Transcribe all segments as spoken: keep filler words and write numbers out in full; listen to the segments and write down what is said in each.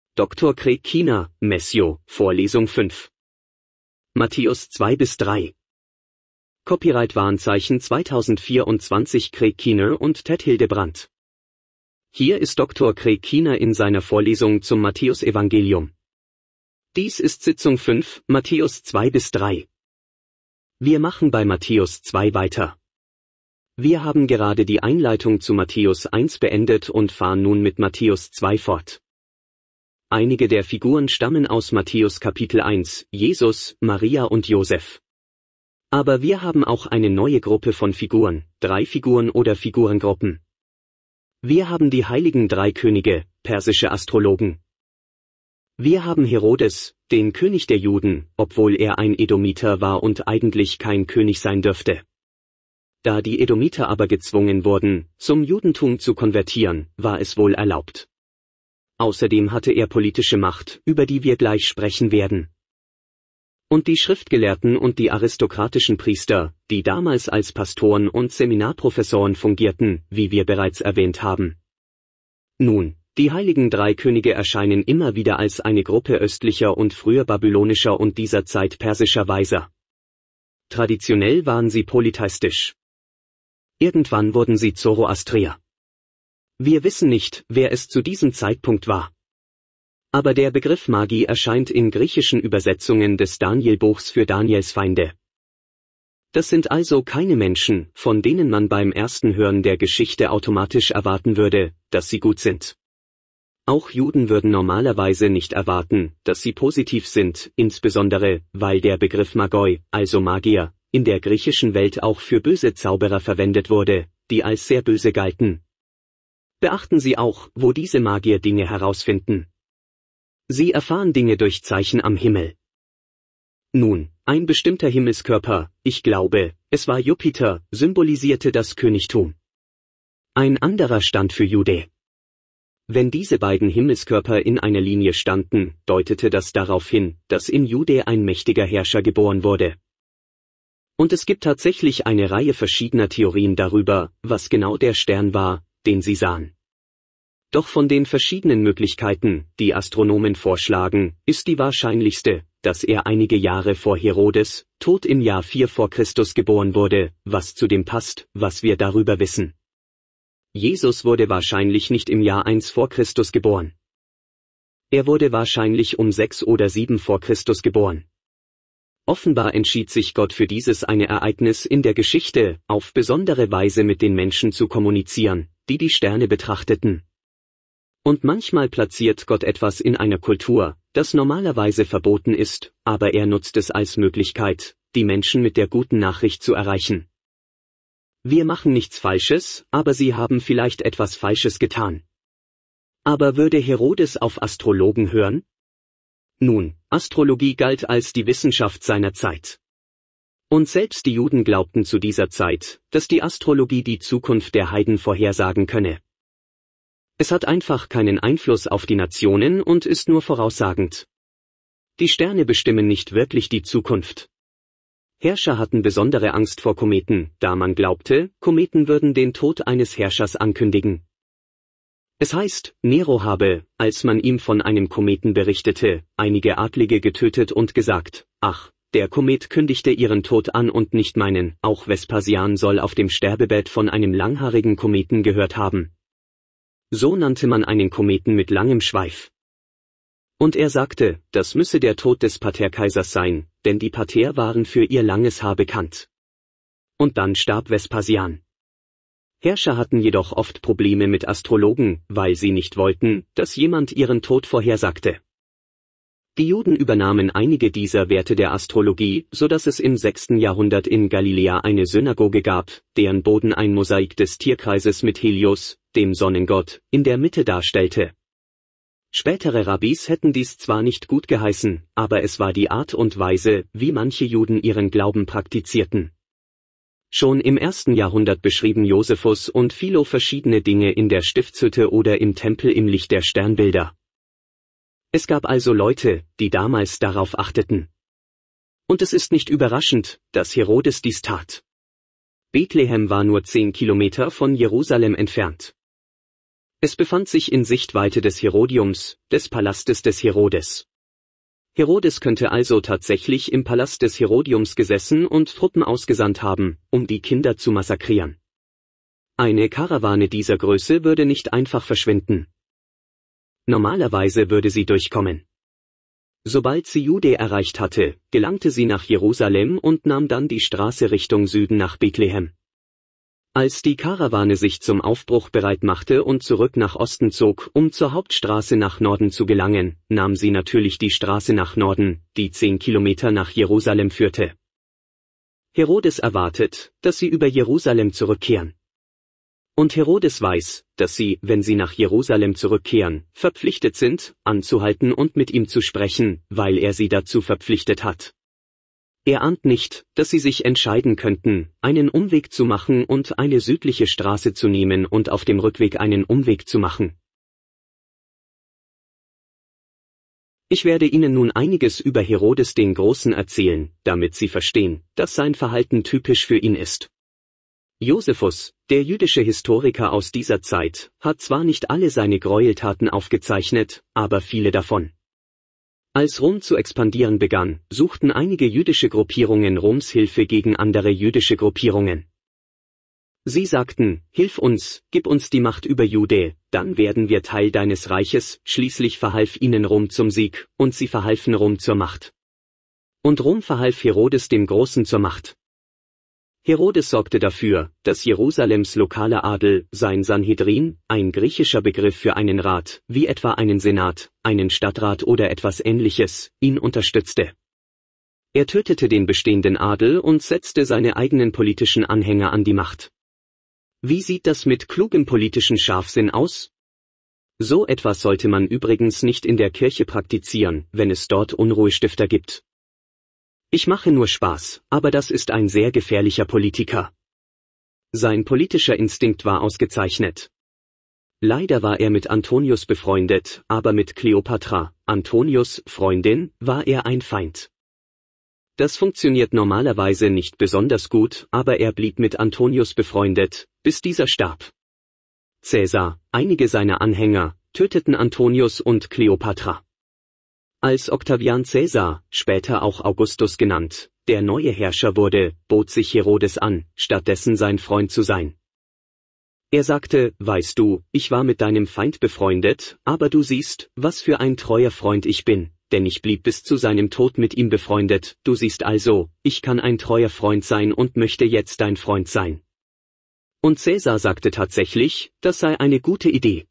Doktor Craig Keener, Messio, Vorlesung fünf. Matthäus zwei bis drei. Copyright Warnzeichen zweitausendvierundzwanzig Craig Keener und Ted Hildebrandt. Hier ist Doktor Craig Keener in seiner Vorlesung zum Matthäusevangelium. Dies ist Sitzung fünf, Matthäus zwei bis drei. Wir machen bei Matthäus zwei weiter. Wir haben gerade die Einleitung zu Matthäus eins beendet und fahren nun mit Matthäus zwei fort. Einige der Figuren stammen aus Matthäus Kapitel eins, Jesus, Maria und Josef. Aber wir haben auch eine neue Gruppe von Figuren, drei Figuren oder Figurengruppen. Wir haben die heiligen drei Könige, persische Astrologen. Wir haben Herodes, den König der Juden, obwohl er ein Edomiter war und eigentlich kein König sein dürfte. Da die Edomiter aber gezwungen wurden, zum Judentum zu konvertieren, war es wohl erlaubt. Außerdem hatte er politische Macht, über die wir gleich sprechen werden. Und die Schriftgelehrten und die aristokratischen Priester, die damals als Pastoren und Seminarprofessoren fungierten, wie wir bereits erwähnt haben. Nun, die heiligen drei Könige erscheinen immer wieder als eine Gruppe östlicher und früher babylonischer und dieser Zeit persischer Weiser. Traditionell waren sie polytheistisch. Irgendwann wurden sie Zoroastrier. Wir wissen nicht, wer es zu diesem Zeitpunkt war. Aber der Begriff Magie erscheint in griechischen Übersetzungen des Danielbuchs für Daniels Feinde. Das sind also keine Menschen, von denen man beim ersten Hören der Geschichte automatisch erwarten würde, dass sie gut sind. Auch Juden würden normalerweise nicht erwarten, dass sie positiv sind, insbesondere, weil der Begriff Magoi, also Magier, in der griechischen Welt auch für böse Zauberer verwendet wurde, die als sehr böse galten. Beachten Sie auch, wo diese Magier Dinge herausfinden. Sie erfahren Dinge durch Zeichen am Himmel. Nun, ein bestimmter Himmelskörper, ich glaube, es war Jupiter, symbolisierte das Königtum. Ein anderer stand für Jude. Wenn diese beiden Himmelskörper in einer Linie standen, deutete das darauf hin, dass in Jude ein mächtiger Herrscher geboren wurde. Und es gibt tatsächlich eine Reihe verschiedener Theorien darüber, was genau der Stern war, den sie sahen. Doch von den verschiedenen Möglichkeiten, die Astronomen vorschlagen, ist die wahrscheinlichste, dass er einige Jahre vor Herodes, Tod im Jahr vier vor Christus geboren wurde, was zu dem passt, was wir darüber wissen. Jesus wurde wahrscheinlich nicht im Jahr eins vor Christus geboren. Er wurde wahrscheinlich um sechs oder sieben vor Christus geboren. Offenbar entschied sich Gott für dieses eine Ereignis in der Geschichte, auf besondere Weise mit den Menschen zu kommunizieren, die die Sterne betrachteten. Und manchmal platziert Gott etwas in einer Kultur, das normalerweise verboten ist, aber er nutzt es als Möglichkeit, die Menschen mit der guten Nachricht zu erreichen. Wir machen nichts Falsches, aber sie haben vielleicht etwas Falsches getan. Aber würde Herodes auf Astrologen hören? Nun, Astrologie galt als die Wissenschaft seiner Zeit. Und selbst die Juden glaubten zu dieser Zeit, dass die Astrologie die Zukunft der Heiden vorhersagen könne. Es hat einfach keinen Einfluss auf die Nationen und ist nur voraussagend. Die Sterne bestimmen nicht wirklich die Zukunft. Herrscher hatten besondere Angst vor Kometen, da man glaubte, Kometen würden den Tod eines Herrschers ankündigen. Es heißt, Nero habe, als man ihm von einem Kometen berichtete, einige Adlige getötet und gesagt, ach, der Komet kündigte ihren Tod an und nicht meinen. Auch Vespasian soll auf dem Sterbebett von einem langhaarigen Kometen gehört haben. So nannte man einen Kometen mit langem Schweif. Und er sagte, das müsse der Tod des Partherkaisers sein, denn die Parther waren für ihr langes Haar bekannt. Und dann starb Vespasian. Herrscher hatten jedoch oft Probleme mit Astrologen, weil sie nicht wollten, dass jemand ihren Tod vorhersagte. Die Juden übernahmen einige dieser Werte der Astrologie, so dass es im sechsten Jahrhundert in Galiläa eine Synagoge gab, deren Boden ein Mosaik des Tierkreises mit Helios, dem Sonnengott, in der Mitte darstellte. Spätere Rabbis hätten dies zwar nicht gut geheißen, aber es war die Art und Weise, wie manche Juden ihren Glauben praktizierten. Schon im ersten Jahrhundert beschrieben Josephus und Philo verschiedene Dinge in der Stiftshütte oder im Tempel im Licht der Sternbilder. Es gab also Leute, die damals darauf achteten. Und es ist nicht überraschend, dass Herodes dies tat. Bethlehem war nur zehn Kilometer von Jerusalem entfernt. Es befand sich in Sichtweite des Herodiums, des Palastes des Herodes. Herodes könnte also tatsächlich im Palast des Herodiums gesessen und Truppen ausgesandt haben, um die Kinder zu massakrieren. Eine Karawane dieser Größe würde nicht einfach verschwinden. Normalerweise würde sie durchkommen. Sobald sie Jude erreicht hatte, gelangte sie nach Jerusalem und nahm dann die Straße Richtung Süden nach Bethlehem. Als die Karawane sich zum Aufbruch bereit machte und zurück nach Osten zog, um zur Hauptstraße nach Norden zu gelangen, nahm sie natürlich die Straße nach Norden, die zehn Kilometer nach Jerusalem führte. Herodes erwartet, dass sie über Jerusalem zurückkehren. Und Herodes weiß, dass sie, wenn sie nach Jerusalem zurückkehren, verpflichtet sind, anzuhalten und mit ihm zu sprechen, weil er sie dazu verpflichtet hat. Er ahnt nicht, dass sie sich entscheiden könnten, einen Umweg zu machen und eine südliche Straße zu nehmen und auf dem Rückweg einen Umweg zu machen. Ich werde Ihnen nun einiges über Herodes den Großen erzählen, damit Sie verstehen, dass sein Verhalten typisch für ihn ist. Josephus, der jüdische Historiker aus dieser Zeit, hat zwar nicht alle seine Gräueltaten aufgezeichnet, aber viele davon. Als Rom zu expandieren begann, suchten einige jüdische Gruppierungen Roms Hilfe gegen andere jüdische Gruppierungen. Sie sagten, hilf uns, gib uns die Macht über Jude, dann werden wir Teil deines Reiches, schließlich verhalf ihnen Rom zum Sieg, und sie verhalfen Rom zur Macht. Und Rom verhalf Herodes dem Großen zur Macht. Herodes sorgte dafür, dass Jerusalems lokaler Adel, sein Sanhedrin, ein griechischer Begriff für einen Rat, wie etwa einen Senat, einen Stadtrat oder etwas Ähnliches, ihn unterstützte. Er tötete den bestehenden Adel und setzte seine eigenen politischen Anhänger an die Macht. Wie sieht das mit klugem politischen Scharfsinn aus? So etwas sollte man übrigens nicht in der Kirche praktizieren, wenn es dort Unruhestifter gibt. Ich mache nur Spaß, aber das ist ein sehr gefährlicher Politiker. Sein politischer Instinkt war ausgezeichnet. Leider war er mit Antonius befreundet, aber mit Kleopatra, Antonius' Freundin, war er ein Feind. Das funktioniert normalerweise nicht besonders gut, aber er blieb mit Antonius befreundet, bis dieser starb. Caesar, einige seiner Anhänger, töteten Antonius und Kleopatra. Als Octavian Caesar, später auch Augustus genannt, der neue Herrscher wurde, bot sich Herodes an, stattdessen sein Freund zu sein. Er sagte, weißt du, ich war mit deinem Feind befreundet, aber du siehst, was für ein treuer Freund ich bin, denn ich blieb bis zu seinem Tod mit ihm befreundet, du siehst also, ich kann ein treuer Freund sein und möchte jetzt dein Freund sein. Und Caesar sagte tatsächlich, das sei eine gute Idee.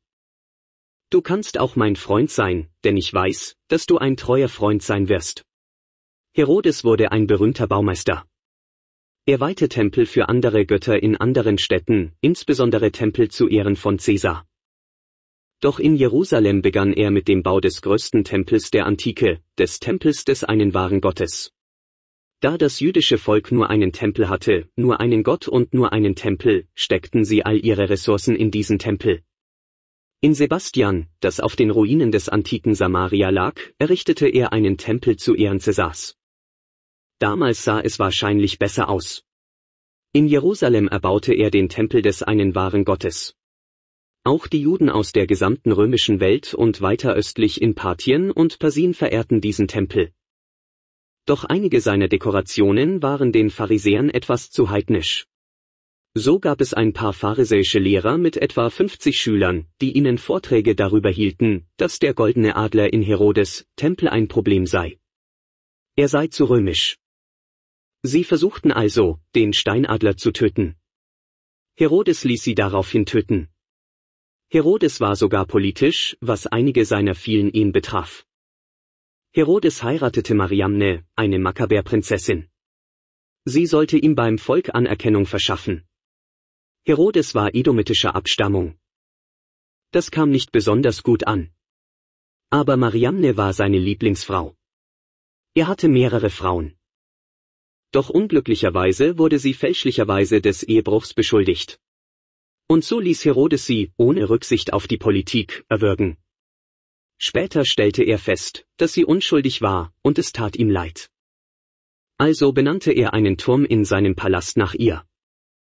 Du kannst auch mein Freund sein, denn ich weiß, dass du ein treuer Freund sein wirst. Herodes wurde ein berühmter Baumeister. Er weihte Tempel für andere Götter in anderen Städten, insbesondere Tempel zu Ehren von Caesar. Doch in Jerusalem begann er mit dem Bau des größten Tempels der Antike, des Tempels des einen wahren Gottes. Da das jüdische Volk nur einen Tempel hatte, nur einen Gott und nur einen Tempel, steckten sie all ihre Ressourcen in diesen Tempel. In Sebastian, das auf den Ruinen des antiken Samaria lag, errichtete er einen Tempel zu Ehren Caesars. Damals sah es wahrscheinlich besser aus. In Jerusalem erbaute er den Tempel des einen wahren Gottes. Auch die Juden aus der gesamten römischen Welt und weiter östlich in Parthien und Persien verehrten diesen Tempel. Doch einige seiner Dekorationen waren den Pharisäern etwas zu heidnisch. So gab es ein paar pharisäische Lehrer mit etwa fünfzig Schülern, die ihnen Vorträge darüber hielten, dass der goldene Adler in Herodes' Tempel ein Problem sei. Er sei zu römisch. Sie versuchten also, den Steinadler zu töten. Herodes ließ sie daraufhin töten. Herodes war sogar politisch, was einige seiner vielen Ehen betraf. Herodes heiratete Mariamne, eine Makkabäer-Prinzessin. Sie sollte ihm beim Volk Anerkennung verschaffen. Herodes war edomitischer Abstammung. Das kam nicht besonders gut an. Aber Mariamne war seine Lieblingsfrau. Er hatte mehrere Frauen. Doch unglücklicherweise wurde sie fälschlicherweise des Ehebruchs beschuldigt. Und so ließ Herodes sie, ohne Rücksicht auf die Politik, erwürgen. Später stellte er fest, dass sie unschuldig war, und es tat ihm leid. Also benannte er einen Turm in seinem Palast nach ihr.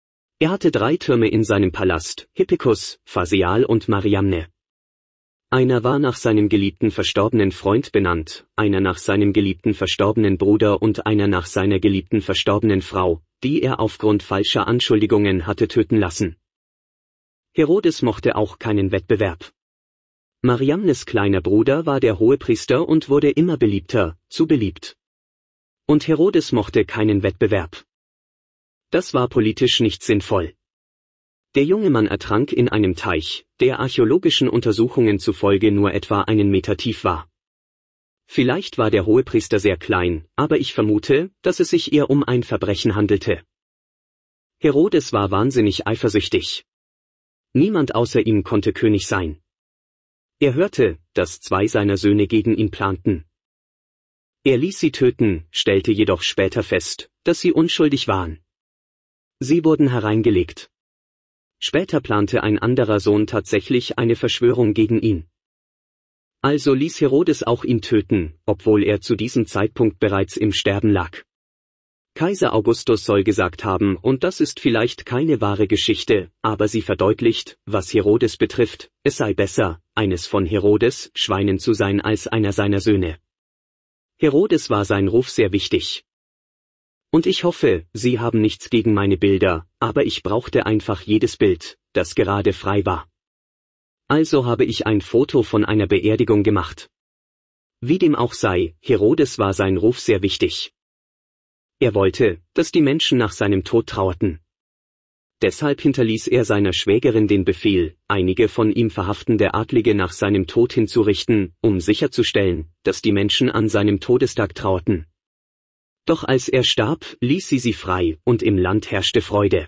Er hatte drei Türme in seinem Palast, Hippikus, Phaseal und Mariamne. Einer war nach seinem geliebten verstorbenen Freund benannt, einer nach seinem geliebten verstorbenen Bruder und einer nach seiner geliebten verstorbenen Frau, die er aufgrund falscher Anschuldigungen hatte töten lassen. Herodes mochte auch keinen Wettbewerb. Mariamnes kleiner Bruder war der Hohepriester und wurde immer beliebter, zu beliebt. Und Herodes mochte keinen Wettbewerb. Das war politisch nicht sinnvoll. Der junge Mann ertrank in einem Teich, der archäologischen Untersuchungen zufolge nur etwa einen Meter tief war. Vielleicht war der Hohepriester sehr klein, aber ich vermute, dass es sich eher um ein Verbrechen handelte. Herodes war wahnsinnig eifersüchtig. Niemand außer ihm konnte König sein. Er hörte, dass zwei seiner Söhne gegen ihn planten. Er ließ sie töten, stellte jedoch später fest, dass sie unschuldig waren. Sie wurden hereingelegt. Später plante ein anderer Sohn tatsächlich eine Verschwörung gegen ihn. Also ließ Herodes auch ihn töten, obwohl er zu diesem Zeitpunkt bereits im Sterben lag. Kaiser Augustus soll gesagt haben, und das ist vielleicht keine wahre Geschichte, aber sie verdeutlicht, was Herodes betrifft, es sei besser, eines von Herodes Schweinen zu sein als einer seiner Söhne. Herodes war sein Ruf sehr wichtig. Und ich hoffe, Sie haben nichts gegen meine Bilder, aber ich brauchte einfach jedes Bild, das gerade frei war. Also habe ich ein Foto von einer Beerdigung gemacht. Wie dem auch sei, Herodes war sein Ruf sehr wichtig. Er wollte, dass die Menschen nach seinem Tod trauerten. Deshalb hinterließ er seiner Schwägerin den Befehl, einige von ihm verhaftende Adlige nach seinem Tod hinzurichten, um sicherzustellen, dass die Menschen an seinem Todestag trauerten. Doch als er starb, ließ sie sie frei, und im Land herrschte Freude.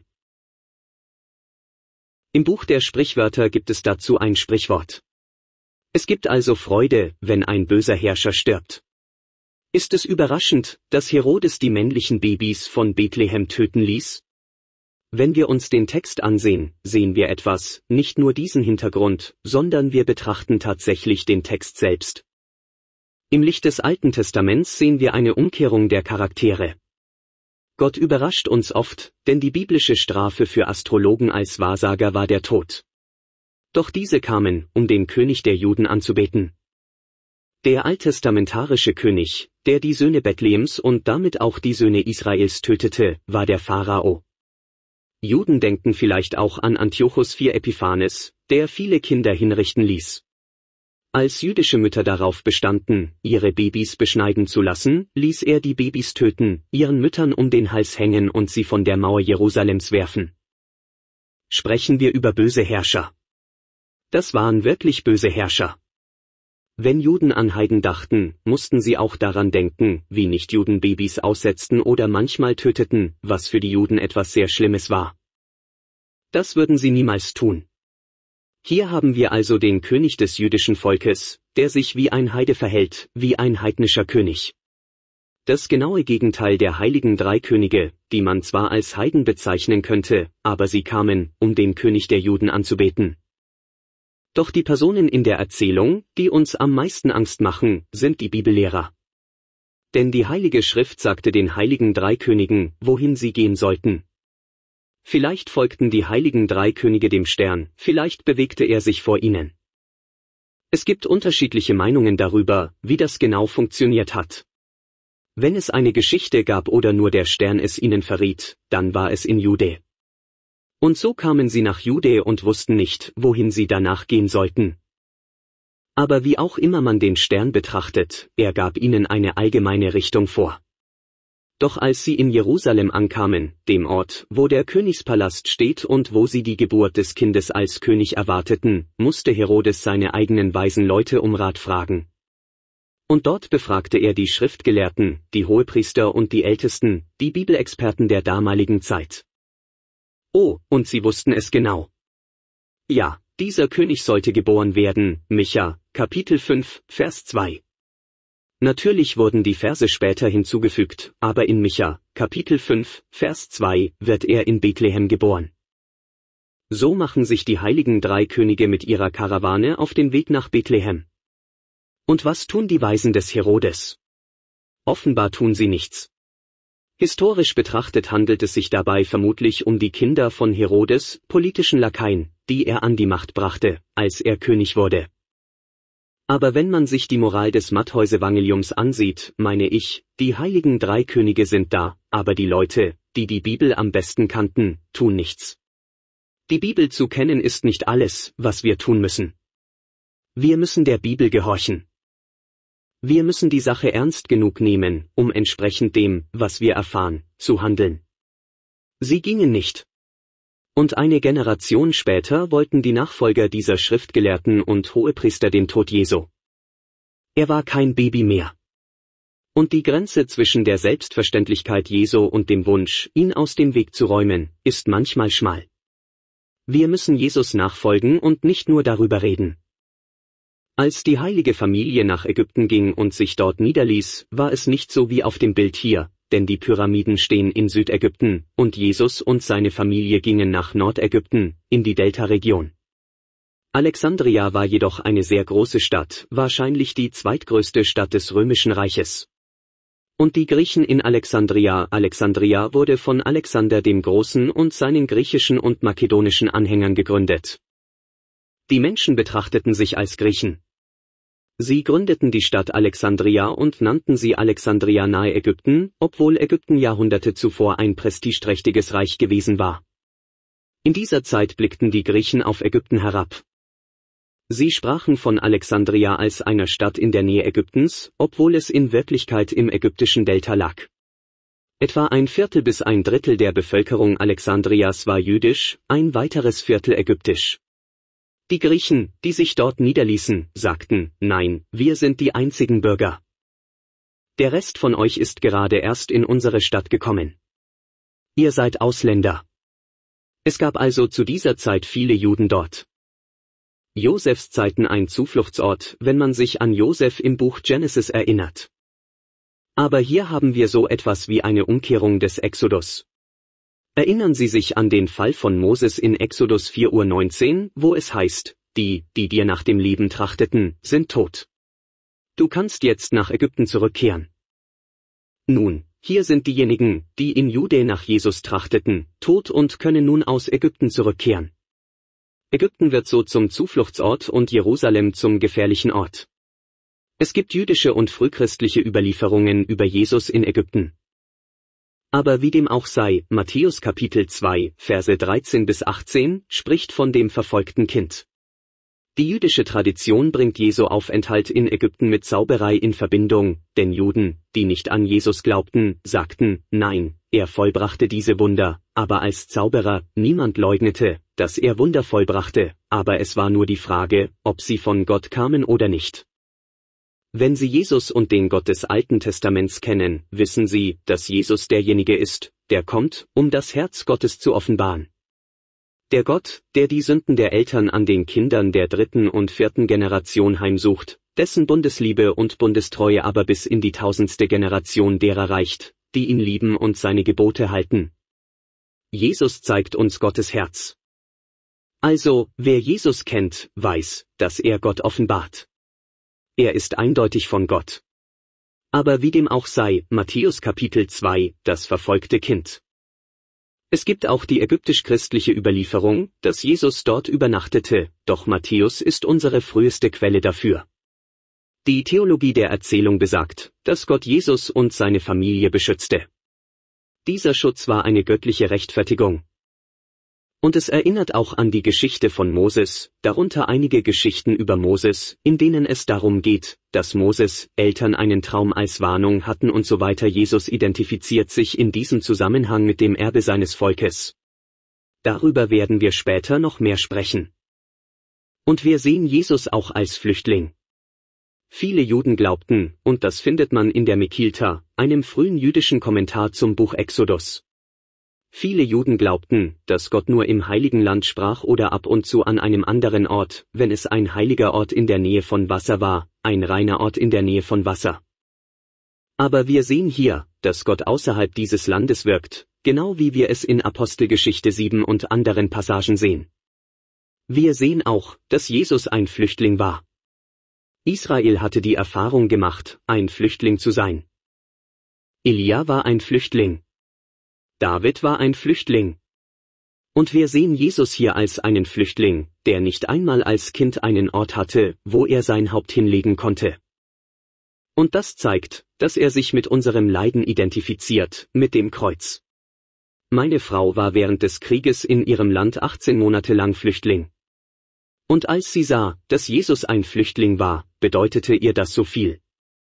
Im Buch der Sprichwörter gibt es dazu ein Sprichwort. Es gibt also Freude, wenn ein böser Herrscher stirbt. Ist es überraschend, dass Herodes die männlichen Babys von Bethlehem töten ließ? Wenn wir uns den Text ansehen, sehen wir etwas, nicht nur diesen Hintergrund, sondern wir betrachten tatsächlich den Text selbst. Im Licht des Alten Testaments sehen wir eine Umkehrung der Charaktere. Gott überrascht uns oft, denn die biblische Strafe für Astrologen als Wahrsager war der Tod. Doch diese kamen, um den König der Juden anzubeten. Der alttestamentarische König, der die Söhne Bethlehems und damit auch die Söhne Israels tötete, war der Pharao. Juden denken vielleicht auch an Antiochus der Vierte Epiphanes, der viele Kinder hinrichten ließ. Als jüdische Mütter darauf bestanden, ihre Babys beschneiden zu lassen, ließ er die Babys töten, ihren Müttern um den Hals hängen und sie von der Mauer Jerusalems werfen. Sprechen wir über böse Herrscher. Das waren wirklich böse Herrscher. Wenn Juden an Heiden dachten, mussten sie auch daran denken, wie Nichtjuden Babys aussetzten oder manchmal töteten, was für die Juden etwas sehr Schlimmes war. Das würden sie niemals tun. Hier haben wir also den König des jüdischen Volkes, der sich wie ein Heide verhält, wie ein heidnischer König. Das genaue Gegenteil der heiligen drei Könige, die man zwar als Heiden bezeichnen könnte, aber sie kamen, um den König der Juden anzubeten. Doch die Personen in der Erzählung, die uns am meisten Angst machen, sind die Bibellehrer. Denn die Heilige Schrift sagte den heiligen drei Königen, wohin sie gehen sollten. Vielleicht folgten die heiligen drei Könige dem Stern, vielleicht bewegte er sich vor ihnen. Es gibt unterschiedliche Meinungen darüber, wie das genau funktioniert hat. Wenn es eine Geschichte gab oder nur der Stern es ihnen verriet, dann war es in Jude. Und so kamen sie nach Jude und wussten nicht, wohin sie danach gehen sollten. Aber wie auch immer man den Stern betrachtet, er gab ihnen eine allgemeine Richtung vor. Doch als sie in Jerusalem ankamen, dem Ort, wo der Königspalast steht und wo sie die Geburt des Kindes als König erwarteten, musste Herodes seine eigenen weisen Leute um Rat fragen. Und dort befragte er die Schriftgelehrten, die Hohepriester und die Ältesten, die Bibelexperten der damaligen Zeit. Oh, und sie wussten es genau. Ja, dieser König sollte geboren werden, Micha, Kapitel fünf, Vers zwei. Natürlich wurden die Verse später hinzugefügt, aber in Micha, Kapitel fünf, Vers zwei, wird er in Bethlehem geboren. So machen sich die heiligen drei Könige mit ihrer Karawane auf den Weg nach Bethlehem. Und was tun die Weisen des Herodes? Offenbar tun sie nichts. Historisch betrachtet handelt es sich dabei vermutlich um die Kinder von Herodes, politischen Lakaien, die er an die Macht brachte, als er König wurde. Aber wenn man sich die Moral des Matthäusevangeliums ansieht, meine ich, die heiligen drei Könige sind da, aber die Leute, die die Bibel am besten kannten, tun nichts. Die Bibel zu kennen ist nicht alles, was wir tun müssen. Wir müssen der Bibel gehorchen. Wir müssen die Sache ernst genug nehmen, um entsprechend dem, was wir erfahren, zu handeln. Sie gingen nicht. Und eine Generation später wollten die Nachfolger dieser Schriftgelehrten und Hohepriester den Tod Jesu. Er war kein Baby mehr. Und die Grenze zwischen der Selbstverständlichkeit Jesu und dem Wunsch, ihn aus dem Weg zu räumen, ist manchmal schmal. Wir müssen Jesus nachfolgen und nicht nur darüber reden. Als die heilige Familie nach Ägypten ging und sich dort niederließ, war es nicht so wie auf dem Bild hier, denn die Pyramiden stehen in Südägypten, und Jesus und seine Familie gingen nach Nordägypten, in die Delta-Region. Alexandria war jedoch eine sehr große Stadt, wahrscheinlich die zweitgrößte Stadt des Römischen Reiches. Und die Griechen in Alexandria, Alexandria wurde von Alexander dem Großen und seinen griechischen und makedonischen Anhängern gegründet. Die Menschen betrachteten sich als Griechen. Sie gründeten die Stadt Alexandria und nannten sie Alexandria nahe Ägypten, obwohl Ägypten Jahrhunderte zuvor ein prestigeträchtiges Reich gewesen war. In dieser Zeit blickten die Griechen auf Ägypten herab. Sie sprachen von Alexandria als einer Stadt in der Nähe Ägyptens, obwohl es in Wirklichkeit im ägyptischen Delta lag. Etwa ein Viertel bis ein Drittel der Bevölkerung Alexandrias war jüdisch, ein weiteres Viertel ägyptisch. Die Griechen, die sich dort niederließen, sagten, nein, wir sind die einzigen Bürger. Der Rest von euch ist gerade erst in unsere Stadt gekommen. Ihr seid Ausländer. Es gab also zu dieser Zeit viele Juden dort. Josefs Zeiten ein Zufluchtsort, wenn man sich an Josef im Buch Genesis erinnert. Aber hier haben wir so etwas wie eine Umkehrung des Exodus. Erinnern Sie sich an den Fall von Moses in Exodus vier Uhr neunzehn, wo es heißt, die, die dir nach dem Leben trachteten, sind tot. Du kannst jetzt nach Ägypten zurückkehren. Nun, hier sind diejenigen, die in Jude nach Jesus trachteten, tot und können nun aus Ägypten zurückkehren. Ägypten wird so zum Zufluchtsort und Jerusalem zum gefährlichen Ort. Es gibt jüdische und frühchristliche Überlieferungen über Jesus in Ägypten. Aber wie dem auch sei, Matthäus Kapitel zwei, Verse dreizehn bis achtzehn, spricht von dem verfolgten Kind. Die jüdische Tradition bringt Jesu Aufenthalt in Ägypten mit Zauberei in Verbindung, denn Juden, die nicht an Jesus glaubten, sagten, nein, er vollbrachte diese Wunder, aber als Zauberer, niemand leugnete, dass er Wunder vollbrachte, aber es war nur die Frage, ob sie von Gott kamen oder nicht. Wenn Sie Jesus und den Gott des Alten Testaments kennen, wissen Sie, dass Jesus derjenige ist, der kommt, um das Herz Gottes zu offenbaren. Der Gott, der die Sünden der Eltern an den Kindern der dritten und vierten Generation heimsucht, dessen Bundesliebe und Bundestreue aber bis in die tausendste Generation derer reicht, die ihn lieben und seine Gebote halten. Jesus zeigt uns Gottes Herz. Also, wer Jesus kennt, weiß, dass er Gott offenbart. Er ist eindeutig von Gott. Aber wie dem auch sei, Matthäus Kapitel zwei, das verfolgte Kind. Es gibt auch die ägyptisch-christliche Überlieferung, dass Jesus dort übernachtete, doch Matthäus ist unsere früheste Quelle dafür. Die Theologie der Erzählung besagt, dass Gott Jesus und seine Familie beschützte. Dieser Schutz war eine göttliche Rechtfertigung. Und es erinnert auch an die Geschichte von Moses, darunter einige Geschichten über Moses, in denen es darum geht, dass Moses' Eltern einen Traum als Warnung hatten und so weiter. Jesus identifiziert sich in diesem Zusammenhang mit dem Erbe seines Volkes. Darüber werden wir später noch mehr sprechen. Und wir sehen Jesus auch als Flüchtling. Viele Juden glaubten, und das findet man in der Mekilta, einem frühen jüdischen Kommentar zum Buch Exodus. Viele Juden glaubten, dass Gott nur im Heiligen Land sprach oder ab und zu an einem anderen Ort, wenn es ein heiliger Ort in der Nähe von Wasser war, ein reiner Ort in der Nähe von Wasser. Aber wir sehen hier, dass Gott außerhalb dieses Landes wirkt, genau wie wir es in Apostelgeschichte sieben und anderen Passagen sehen. Wir sehen auch, dass Jesus ein Flüchtling war. Israel hatte die Erfahrung gemacht, ein Flüchtling zu sein. Elia war ein Flüchtling. David war ein Flüchtling. Und wir sehen Jesus hier als einen Flüchtling, der nicht einmal als Kind einen Ort hatte, wo er sein Haupt hinlegen konnte. Und das zeigt, dass er sich mit unserem Leiden identifiziert, mit dem Kreuz. Meine Frau war während des Krieges in ihrem Land achtzehn Monate lang Flüchtling. Und als sie sah, dass Jesus ein Flüchtling war, bedeutete ihr das so viel.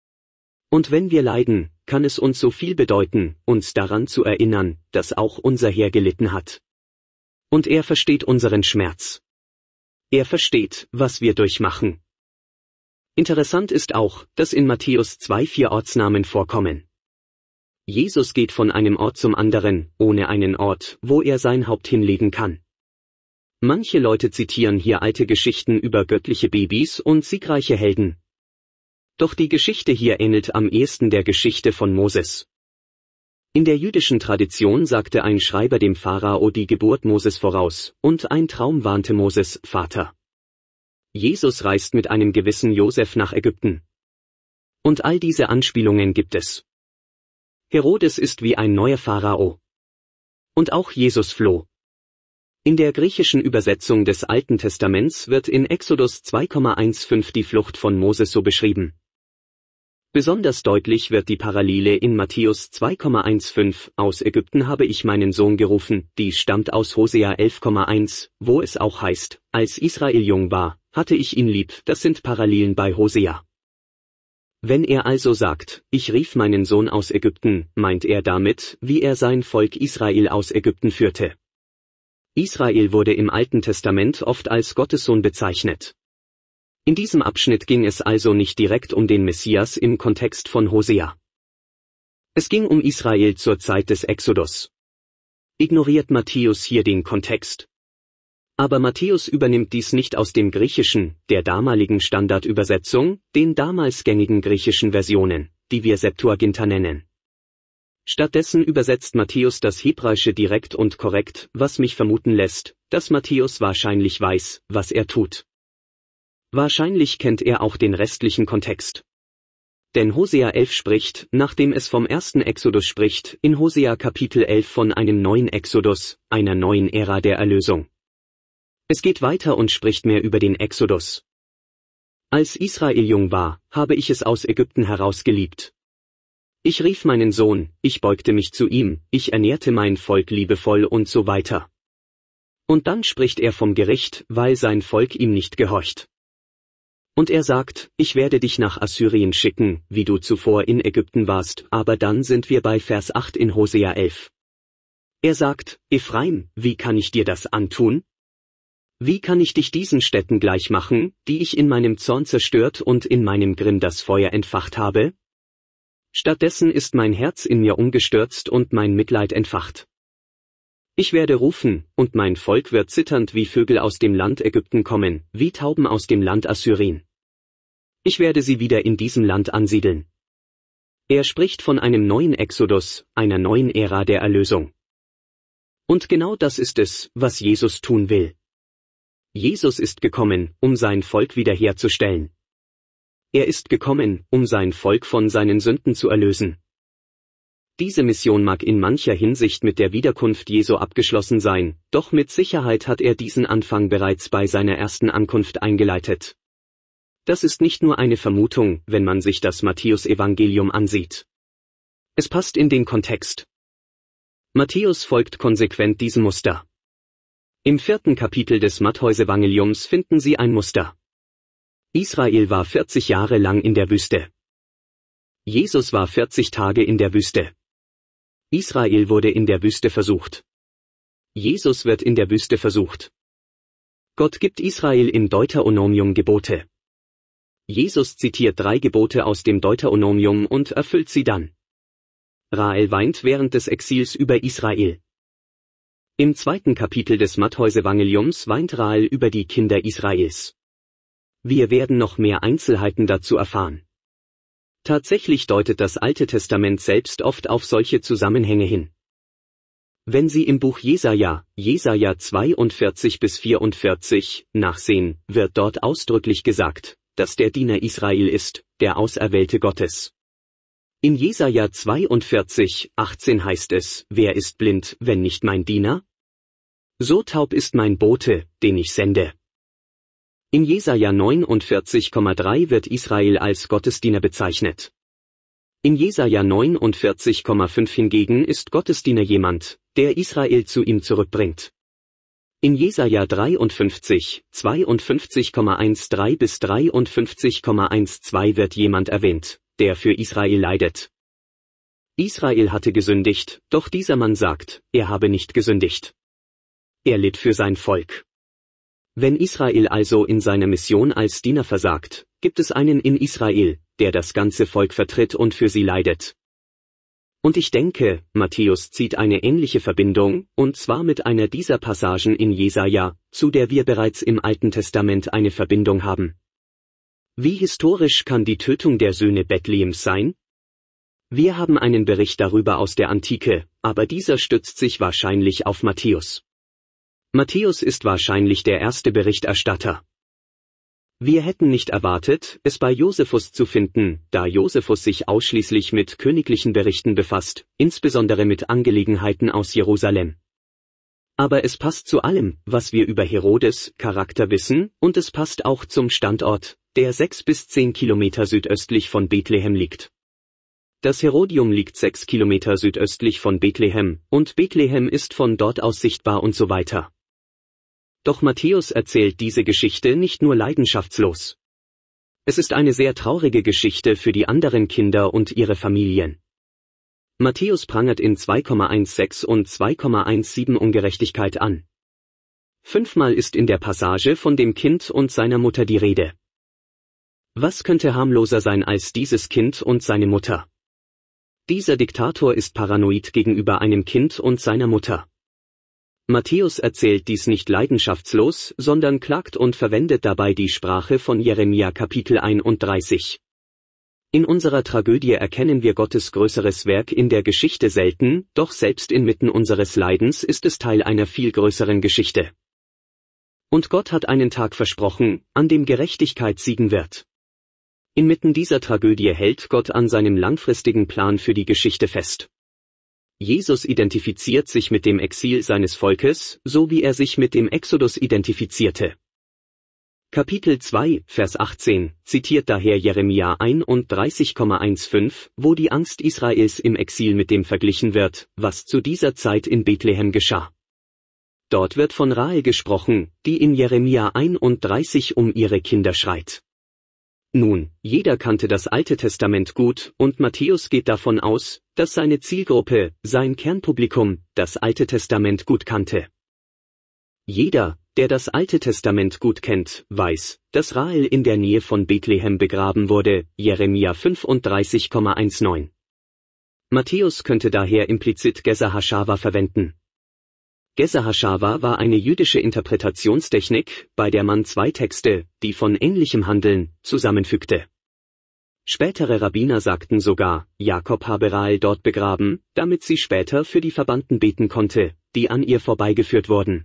Und wenn wir leiden, kann es uns so viel bedeuten, uns daran zu erinnern, dass auch unser Herr gelitten hat. Und er versteht unseren Schmerz. Er versteht, was wir durchmachen. Interessant ist auch, dass in Matthäus zwei vier Ortsnamen vorkommen. Jesus geht von einem Ort zum anderen, ohne einen Ort, wo er sein Haupt hinlegen kann. Manche Leute zitieren hier alte Geschichten über göttliche Babys und siegreiche Helden. Doch die Geschichte hier ähnelt am ehesten der Geschichte von Moses. In der jüdischen Tradition sagte ein Schreiber dem Pharao die Geburt Moses voraus, und ein Traum warnte Moses, Vater. Jesus reist mit einem gewissen Josef nach Ägypten. Und all diese Anspielungen gibt es. Herodes ist wie ein neuer Pharao. Und auch Jesus floh. In der griechischen Übersetzung des Alten Testaments wird in Exodus zwei Komma fünfzehn die Flucht von Moses so beschrieben. Besonders deutlich wird die Parallele in Matthäus zwei Komma fünfzehn, aus Ägypten habe ich meinen Sohn gerufen, die stammt aus Hosea elf Komma eins, wo es auch heißt, als Israel jung war, hatte ich ihn lieb, das sind Parallelen bei Hosea. Wenn er also sagt, ich rief meinen Sohn aus Ägypten, meint er damit, wie er sein Volk Israel aus Ägypten führte. Israel wurde im Alten Testament oft als Gottessohn bezeichnet. In diesem Abschnitt ging es also nicht direkt um den Messias im Kontext von Hosea. Es ging um Israel zur Zeit des Exodus. Ignoriert Matthäus hier den Kontext? Aber Matthäus übernimmt dies nicht aus dem Griechischen, der damaligen Standardübersetzung, den damals gängigen griechischen Versionen, die wir Septuaginta nennen. Stattdessen übersetzt Matthäus das Hebräische direkt und korrekt, was mich vermuten lässt, dass Matthäus wahrscheinlich weiß, was er tut. Wahrscheinlich kennt er auch den restlichen Kontext. Denn Hosea elf spricht, nachdem es vom ersten Exodus spricht, in Hosea Kapitel elf von einem neuen Exodus, einer neuen Ära der Erlösung. Es geht weiter und spricht mehr über den Exodus. Als Israel jung war, habe ich es aus Ägypten heraus geliebt. Ich rief meinen Sohn, ich beugte mich zu ihm, ich ernährte mein Volk liebevoll und so weiter. Und dann spricht er vom Gericht, weil sein Volk ihm nicht gehorcht. Und er sagt, ich werde dich nach Assyrien schicken, wie du zuvor in Ägypten warst, aber dann sind wir bei Vers acht in Hosea elf. Er sagt, Ephraim, wie kann ich dir das antun? Wie kann ich dich diesen Städten gleich machen, die ich in meinem Zorn zerstört und in meinem Grimm das Feuer entfacht habe? Stattdessen ist mein Herz in mir umgestürzt und mein Mitleid entfacht. Ich werde rufen, und mein Volk wird zitternd wie Vögel aus dem Land Ägypten kommen, wie Tauben aus dem Land Assyrien. Ich werde sie wieder in diesem Land ansiedeln. Er spricht von einem neuen Exodus, einer neuen Ära der Erlösung. Und genau das ist es, was Jesus tun will. Jesus ist gekommen, um sein Volk wiederherzustellen. Er ist gekommen, um sein Volk von seinen Sünden zu erlösen. Diese Mission mag in mancher Hinsicht mit der Wiederkunft Jesu abgeschlossen sein, doch mit Sicherheit hat er diesen Anfang bereits bei seiner ersten Ankunft eingeleitet. Das ist nicht nur eine Vermutung, wenn man sich das Matthäus-Evangelium ansieht. Es passt in den Kontext. Matthäus folgt konsequent diesem Muster. Im vierten Kapitel des Matthäus-Evangeliums finden Sie ein Muster. Israel war vierzig Jahre lang in der Wüste. Jesus war vierzig Tage in der Wüste. Israel wurde in der Wüste versucht. Jesus wird in der Wüste versucht. Gott gibt Israel im Deuteronomium Gebote. Jesus zitiert drei Gebote aus dem Deuteronomium und erfüllt sie dann. Rahel weint während des Exils über Israel. Im zweiten Kapitel des Matthäus-Evangeliums weint Rahel über die Kinder Israels. Wir werden noch mehr Einzelheiten dazu erfahren. Tatsächlich deutet das Alte Testament selbst oft auf solche Zusammenhänge hin. Wenn Sie im Buch Jesaja, Jesaja zweiundvierzig bis vierundvierzig, nachsehen, wird dort ausdrücklich gesagt, dass der Diener Israel ist, der Auserwählte Gottes. In Jesaja zweiundvierzig, achtzehn heißt es, wer ist blind, wenn nicht mein Diener? So taub ist mein Bote, den ich sende. In Jesaja neunundvierzig Komma drei wird Israel als Gottesdiener bezeichnet. In Jesaja neunundvierzig Komma fünf hingegen ist Gottesdiener jemand, der Israel zu ihm zurückbringt. In Jesaja dreiundfünfzig, zweiundfünfzig Komma dreizehn bis dreiundfünfzig Komma zwölf wird jemand erwähnt, der für Israel leidet. Israel hatte gesündigt, doch dieser Mann sagt, er habe nicht gesündigt. Er litt für sein Volk. Wenn Israel also in seiner Mission als Diener versagt, gibt es einen in Israel, der das ganze Volk vertritt und für sie leidet. Und ich denke, Matthäus zieht eine ähnliche Verbindung, und zwar mit einer dieser Passagen in Jesaja, zu der wir bereits im Alten Testament eine Verbindung haben. Wie historisch kann die Tötung der Söhne Bethlehems sein? Wir haben einen Bericht darüber aus der Antike, aber dieser stützt sich wahrscheinlich auf Matthäus. Matthäus ist wahrscheinlich der erste Berichterstatter. Wir hätten nicht erwartet, es bei Josephus zu finden, da Josephus sich ausschließlich mit königlichen Berichten befasst, insbesondere mit Angelegenheiten aus Jerusalem. Aber es passt zu allem, was wir über Herodes' Charakter wissen, und es passt auch zum Standort, der sechs bis zehn Kilometer südöstlich von Bethlehem liegt. Das Herodium liegt sechs Kilometer südöstlich von Bethlehem, und Bethlehem ist von dort aus sichtbar und so weiter. Doch Matthäus erzählt diese Geschichte nicht nur leidenschaftslos. Es ist eine sehr traurige Geschichte für die anderen Kinder und ihre Familien. Matthäus prangert in zwei Komma sechzehn und zwei Komma siebzehn Ungerechtigkeit an. Fünfmal ist in der Passage von dem Kind und seiner Mutter die Rede. Was könnte harmloser sein als dieses Kind und seine Mutter? Dieser Diktator ist paranoid gegenüber einem Kind und seiner Mutter. Matthäus erzählt dies nicht leidenschaftslos, sondern klagt und verwendet dabei die Sprache von Jeremia Kapitel einunddreißig. In unserer Tragödie erkennen wir Gottes größeres Werk in der Geschichte selten, doch selbst inmitten unseres Leidens ist es Teil einer viel größeren Geschichte. Und Gott hat einen Tag versprochen, an dem Gerechtigkeit siegen wird. Inmitten dieser Tragödie hält Gott an seinem langfristigen Plan für die Geschichte fest. Jesus identifiziert sich mit dem Exil seines Volkes, so wie er sich mit dem Exodus identifizierte. Kapitel zwei, Vers achtzehn, zitiert daher Jeremia einunddreißig Komma fünfzehn, wo die Angst Israels im Exil mit dem verglichen wird, was zu dieser Zeit in Bethlehem geschah. Dort wird von Rahel gesprochen, die in Jeremia einunddreißig um ihre Kinder schreit. Nun, jeder kannte das Alte Testament gut, und Matthäus geht davon aus, dass seine Zielgruppe, sein Kernpublikum, das Alte Testament gut kannte. Jeder, der das Alte Testament gut kennt, weiß, dass Rahel in der Nähe von Bethlehem begraben wurde, Jeremia fünfunddreißig Komma neunzehn. Matthäus könnte daher implizit Gezer Hashava verwenden. Gezer Hashava war eine jüdische Interpretationstechnik, bei der man zwei Texte, die von ähnlichem handeln, zusammenfügte. Spätere Rabbiner sagten sogar, Jakob habe Rahel dort begraben, damit sie später für die Verbannten beten konnte, die an ihr vorbeigeführt wurden.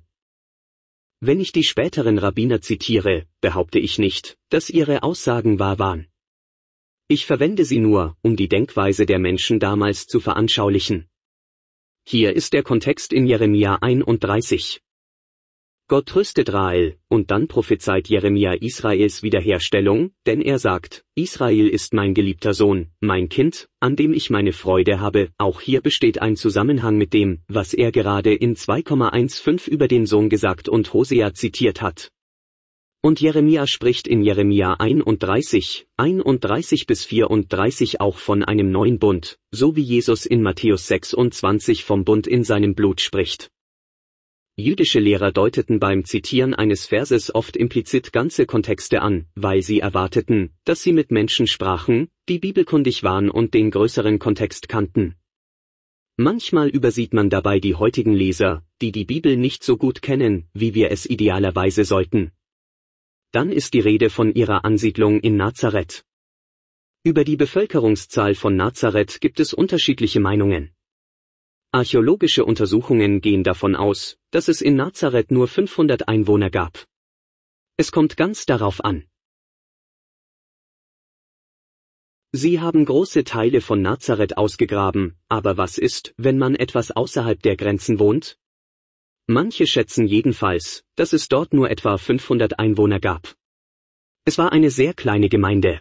Wenn ich die späteren Rabbiner zitiere, behaupte ich nicht, dass ihre Aussagen wahr waren. Ich verwende sie nur, um die Denkweise der Menschen damals zu veranschaulichen. Hier ist der Kontext in Jeremia einunddreißig. Gott tröstet Rahel, und dann prophezeit Jeremia Israels Wiederherstellung, denn er sagt, Israel ist mein geliebter Sohn, mein Kind, an dem ich meine Freude habe. Auch hier besteht ein Zusammenhang mit dem, was er gerade in zwei Komma fünfzehn über den Sohn gesagt und Hosea zitiert hat. Und Jeremia spricht in Jeremia einunddreißig, einunddreißig bis vierunddreißig auch von einem neuen Bund, so wie Jesus in Matthäus sechsundzwanzig vom Bund in seinem Blut spricht. Jüdische Lehrer deuteten beim Zitieren eines Verses oft implizit ganze Kontexte an, weil sie erwarteten, dass sie mit Menschen sprachen, die bibelkundig waren und den größeren Kontext kannten. Manchmal übersieht man dabei die heutigen Leser, die die Bibel nicht so gut kennen, wie wir es idealerweise sollten. Dann ist die Rede von ihrer Ansiedlung in Nazareth. Über die Bevölkerungszahl von Nazareth gibt es unterschiedliche Meinungen. Archäologische Untersuchungen gehen davon aus, dass es in Nazareth nur fünfhundert Einwohner gab. Es kommt ganz darauf an. Sie haben große Teile von Nazareth ausgegraben, aber was ist, wenn man etwas außerhalb der Grenzen wohnt? Manche schätzen jedenfalls, dass es dort nur etwa fünfhundert Einwohner gab. Es war eine sehr kleine Gemeinde.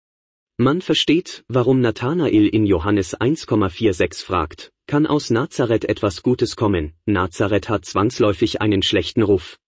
Man versteht, warum Nathanael in Johannes eins Komma sechsundvierzig fragt, kann aus Nazareth etwas Gutes kommen? Nazareth hat zwangsläufig einen schlechten Ruf.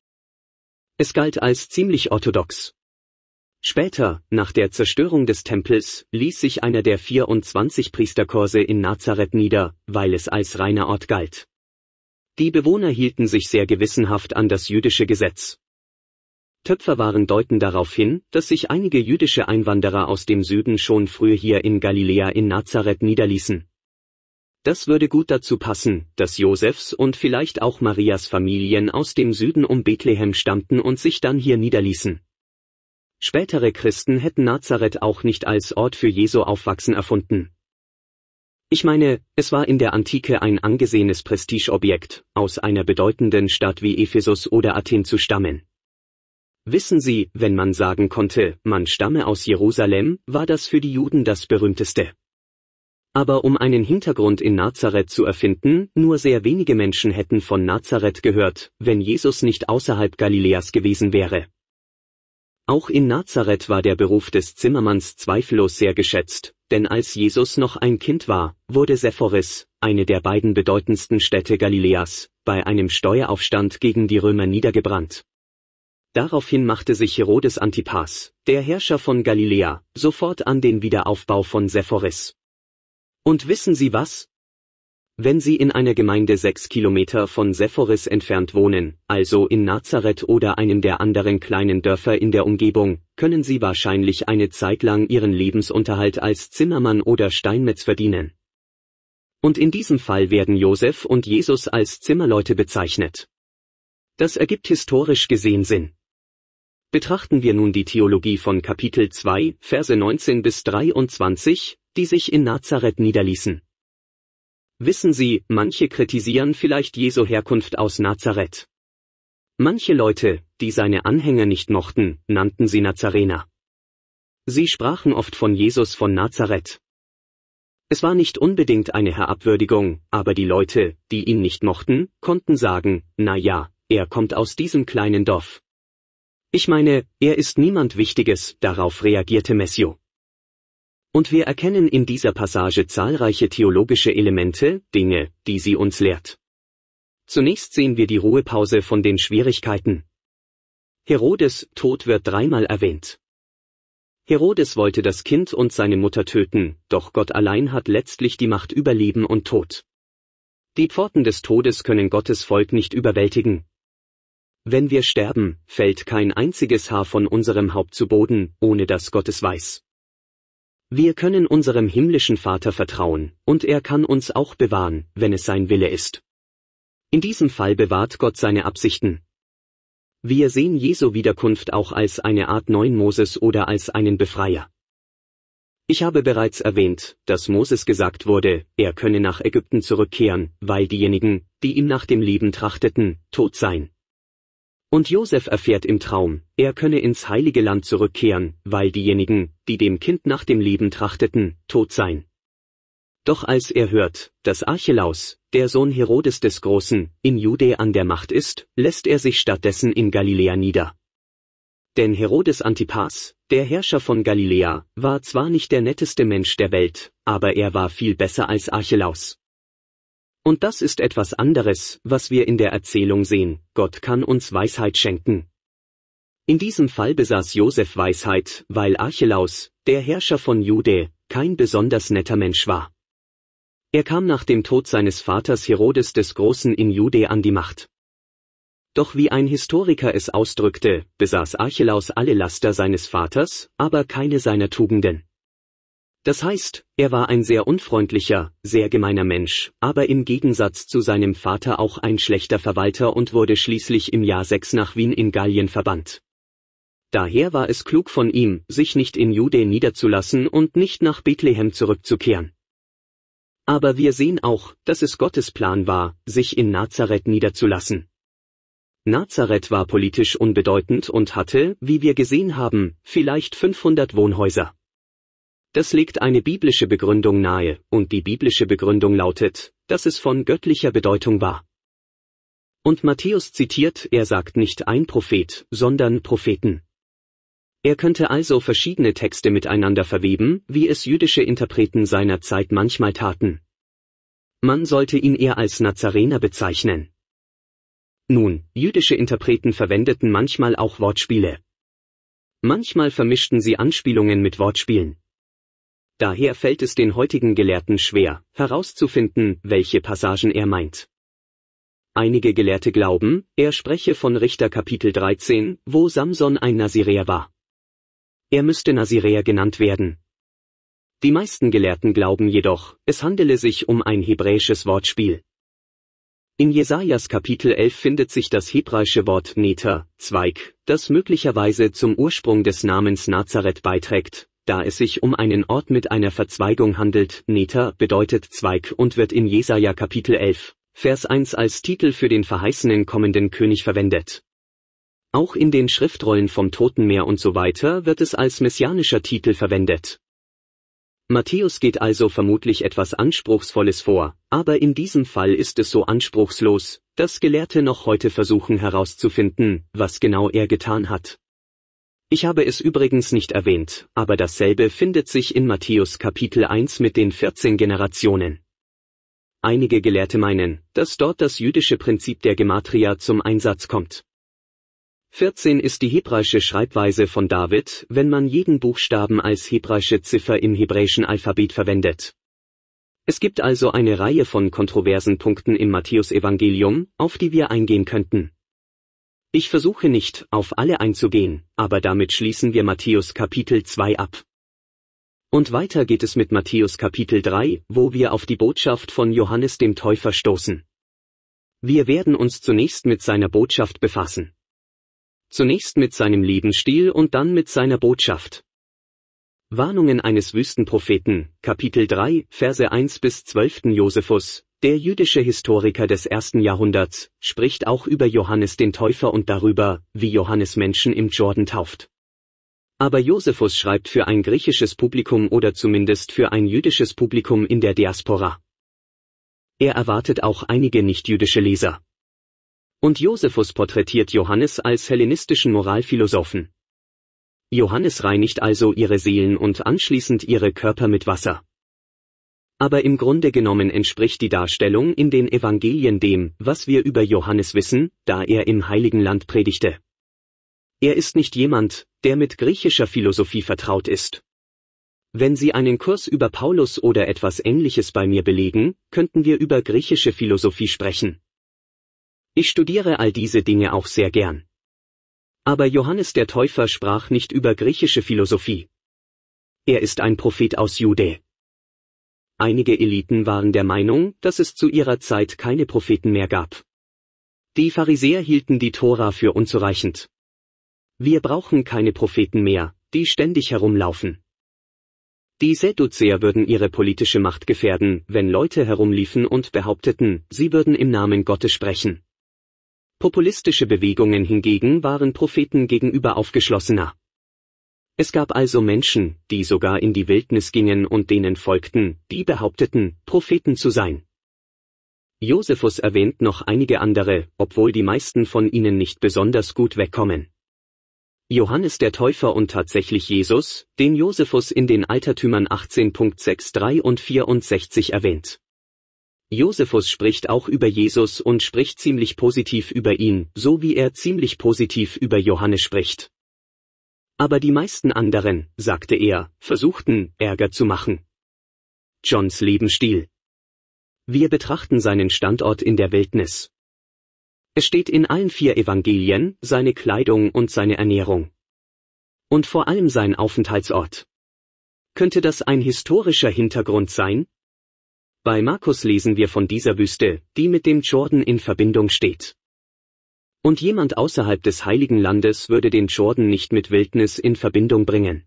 Es galt als ziemlich orthodox. Später, nach der Zerstörung des Tempels, ließ sich einer der vierundzwanzig Priesterkurse in Nazareth nieder, weil es als reiner Ort galt. Die Bewohner hielten sich sehr gewissenhaft an das jüdische Gesetz. Töpferwaren deuten darauf hin, dass sich einige jüdische Einwanderer aus dem Süden schon früh hier in Galiläa in Nazareth niederließen. Das würde gut dazu passen, dass Josefs und vielleicht auch Marias Familien aus dem Süden um Bethlehem stammten und sich dann hier niederließen. Spätere Christen hätten Nazareth auch nicht als Ort für Jesu Aufwachsen erfunden. Ich meine, es war in der Antike ein angesehenes Prestigeobjekt, aus einer bedeutenden Stadt wie Ephesus oder Athen zu stammen. Wissen Sie, wenn man sagen konnte, man stamme aus Jerusalem, war das für die Juden das berühmteste. Aber um einen Hintergrund in Nazareth zu erfinden, nur sehr wenige Menschen hätten von Nazareth gehört, wenn Jesus nicht außerhalb Galiläas gewesen wäre. Auch in Nazareth war der Beruf des Zimmermanns zweifellos sehr geschätzt, denn als Jesus noch ein Kind war, wurde Sephoris, eine der beiden bedeutendsten Städte Galiläas, bei einem Steueraufstand gegen die Römer niedergebrannt. Daraufhin machte sich Herodes Antipas, der Herrscher von Galiläa, sofort an den Wiederaufbau von Sephoris. Und wissen Sie was? Wenn Sie in einer Gemeinde sechs Kilometer von Sephoris entfernt wohnen, also in Nazareth oder einem der anderen kleinen Dörfer in der Umgebung, können Sie wahrscheinlich eine Zeit lang Ihren Lebensunterhalt als Zimmermann oder Steinmetz verdienen. Und in diesem Fall werden Josef und Jesus als Zimmerleute bezeichnet. Das ergibt historisch gesehen Sinn. Betrachten wir nun die Theologie von Kapitel zwei, Verse neunzehn bis dreiundzwanzig, die sich in Nazareth niederließen. Wissen Sie, manche kritisieren vielleicht Jesu Herkunft aus Nazareth. Manche Leute, die seine Anhänger nicht mochten, nannten sie Nazarener. Sie sprachen oft von Jesus von Nazareth. Es war nicht unbedingt eine Herabwürdigung, aber die Leute, die ihn nicht mochten, konnten sagen, na ja, er kommt aus diesem kleinen Dorf. Ich meine, er ist niemand Wichtiges, darauf reagierte Messio. Und wir erkennen in dieser Passage zahlreiche theologische Elemente, Dinge, die sie uns lehrt. Zunächst sehen wir die Ruhepause von den Schwierigkeiten. Herodes' Tod wird dreimal erwähnt. Herodes wollte das Kind und seine Mutter töten, doch Gott allein hat letztlich die Macht über Leben und Tod. Die Pforten des Todes können Gottes Volk nicht überwältigen. Wenn wir sterben, fällt kein einziges Haar von unserem Haupt zu Boden, ohne dass Gott es weiß. Wir können unserem himmlischen Vater vertrauen, und er kann uns auch bewahren, wenn es sein Wille ist. In diesem Fall bewahrt Gott seine Absichten. Wir sehen Jesu Wiederkunft auch als eine Art neuen Moses oder als einen Befreier. Ich habe bereits erwähnt, dass Moses gesagt wurde, er könne nach Ägypten zurückkehren, weil diejenigen, die ihm nach dem Leben trachteten, tot seien. Und Josef erfährt im Traum, er könne ins heilige Land zurückkehren, weil diejenigen, die dem Kind nach dem Leben trachteten, tot seien. Doch als er hört, dass Archelaus, der Sohn Herodes des Großen, in Judäa an der Macht ist, lässt er sich stattdessen in Galiläa nieder. Denn Herodes Antipas, der Herrscher von Galiläa, war zwar nicht der netteste Mensch der Welt, aber er war viel besser als Archelaus. Und das ist etwas anderes, was wir in der Erzählung sehen, Gott kann uns Weisheit schenken. In diesem Fall besaß Josef Weisheit, weil Archelaus, der Herrscher von Judäa, kein besonders netter Mensch war. Er kam nach dem Tod seines Vaters Herodes des Großen in Judäa an die Macht. Doch wie ein Historiker es ausdrückte, besaß Archelaus alle Laster seines Vaters, aber keine seiner Tugenden. Das heißt, er war ein sehr unfreundlicher, sehr gemeiner Mensch, aber im Gegensatz zu seinem Vater auch ein schlechter Verwalter und wurde schließlich im Jahr sechs nach Wien in Gallien verbannt. Daher war es klug von ihm, sich nicht in Judäa niederzulassen und nicht nach Bethlehem zurückzukehren. Aber wir sehen auch, dass es Gottes Plan war, sich in Nazareth niederzulassen. Nazareth war politisch unbedeutend und hatte, wie wir gesehen haben, vielleicht fünfhundert Wohnhäuser. Das legt eine biblische Begründung nahe, und die biblische Begründung lautet, dass es von göttlicher Bedeutung war. Und Matthäus zitiert, er sagt nicht ein Prophet, sondern Propheten. Er könnte also verschiedene Texte miteinander verweben, wie es jüdische Interpreten seiner Zeit manchmal taten. Man sollte ihn eher als Nazarener bezeichnen. Nun, jüdische Interpreten verwendeten manchmal auch Wortspiele. Manchmal vermischten sie Anspielungen mit Wortspielen. Daher fällt es den heutigen Gelehrten schwer, herauszufinden, welche Passagen er meint. Einige Gelehrte glauben, er spreche von Richter Kapitel dreizehn, wo Samson ein Naziräer war. Er müsste Naziräer genannt werden. Die meisten Gelehrten glauben jedoch, es handele sich um ein hebräisches Wortspiel. In Jesajas Kapitel elf findet sich das hebräische Wort Neter, Zweig, das möglicherweise zum Ursprung des Namens Nazareth beiträgt, da es sich um einen Ort mit einer Verzweigung handelt. Neter bedeutet Zweig und wird in Jesaja Kapitel elf, Vers eins als Titel für den verheißenen kommenden König verwendet. Auch in den Schriftrollen vom Totenmeer und so weiter wird es als messianischer Titel verwendet. Matthäus geht also vermutlich etwas Anspruchsvolles vor, aber in diesem Fall ist es so anspruchslos, dass Gelehrte noch heute versuchen herauszufinden, was genau er getan hat. Ich habe es übrigens nicht erwähnt, aber dasselbe findet sich in Matthäus Kapitel eins mit den vierzehn Generationen. Einige Gelehrte meinen, dass dort das jüdische Prinzip der Gematria zum Einsatz kommt. vierzehn ist die hebräische Schreibweise von David, wenn man jeden Buchstaben als hebräische Ziffer im hebräischen Alphabet verwendet. Es gibt also eine Reihe von kontroversen Punkten im Matthäusevangelium, auf die wir eingehen könnten. Ich versuche nicht, auf alle einzugehen, aber damit schließen wir Matthäus Kapitel zwei ab. Und weiter geht es mit Matthäus Kapitel drei, wo wir auf die Botschaft von Johannes dem Täufer stoßen. Wir werden uns zunächst mit seiner Botschaft befassen. Zunächst mit seinem Lebensstil und dann mit seiner Botschaft. Warnungen eines Wüstenpropheten, Kapitel drei, Verse eins bis zwölf. Josephus, der jüdische Historiker des ersten Jahrhunderts, spricht auch über Johannes den Täufer und darüber, wie Johannes Menschen im Jordan tauft. Aber Josephus schreibt für ein griechisches Publikum oder zumindest für ein jüdisches Publikum in der Diaspora. Er erwartet auch einige nichtjüdische Leser. Und Josephus porträtiert Johannes als hellenistischen Moralphilosophen. Johannes reinigt also ihre Seelen und anschließend ihre Körper mit Wasser. Aber im Grunde genommen entspricht die Darstellung in den Evangelien dem, was wir über Johannes wissen, da er im Heiligen Land predigte. Er ist nicht jemand, der mit griechischer Philosophie vertraut ist. Wenn Sie einen Kurs über Paulus oder etwas Ähnliches bei mir belegen, könnten wir über griechische Philosophie sprechen. Ich studiere all diese Dinge auch sehr gern. Aber Johannes der Täufer sprach nicht über griechische Philosophie. Er ist ein Prophet aus Jude. Einige Eliten waren der Meinung, dass es zu ihrer Zeit keine Propheten mehr gab. Die Pharisäer hielten die Tora für unzureichend. Wir brauchen keine Propheten mehr, die ständig herumlaufen. Die Sadduzäer würden ihre politische Macht gefährden, wenn Leute herumliefen und behaupteten, sie würden im Namen Gottes sprechen. Populistische Bewegungen hingegen waren Propheten gegenüber aufgeschlossener. Es gab also Menschen, die sogar in die Wildnis gingen und denen folgten, die behaupteten, Propheten zu sein. Josephus erwähnt noch einige andere, obwohl die meisten von ihnen nicht besonders gut wegkommen. Johannes der Täufer und tatsächlich Jesus, den Josephus in den Altertümern achtzehn Punkt sechsunddreißig und vierundsechzig erwähnt. Josephus spricht auch über Jesus und spricht ziemlich positiv über ihn, so wie er ziemlich positiv über Johannes spricht. Aber die meisten anderen, sagte er, versuchten, Ärger zu machen. Johns Lebensstil. Wir betrachten seinen Standort in der Wildnis. Es steht in allen vier Evangelien, seine Kleidung und seine Ernährung. Und vor allem sein Aufenthaltsort. Könnte das ein historischer Hintergrund sein? Bei Markus lesen wir von dieser Wüste, die mit dem Jordan in Verbindung steht. Und jemand außerhalb des Heiligen Landes würde den Jordan nicht mit Wildnis in Verbindung bringen.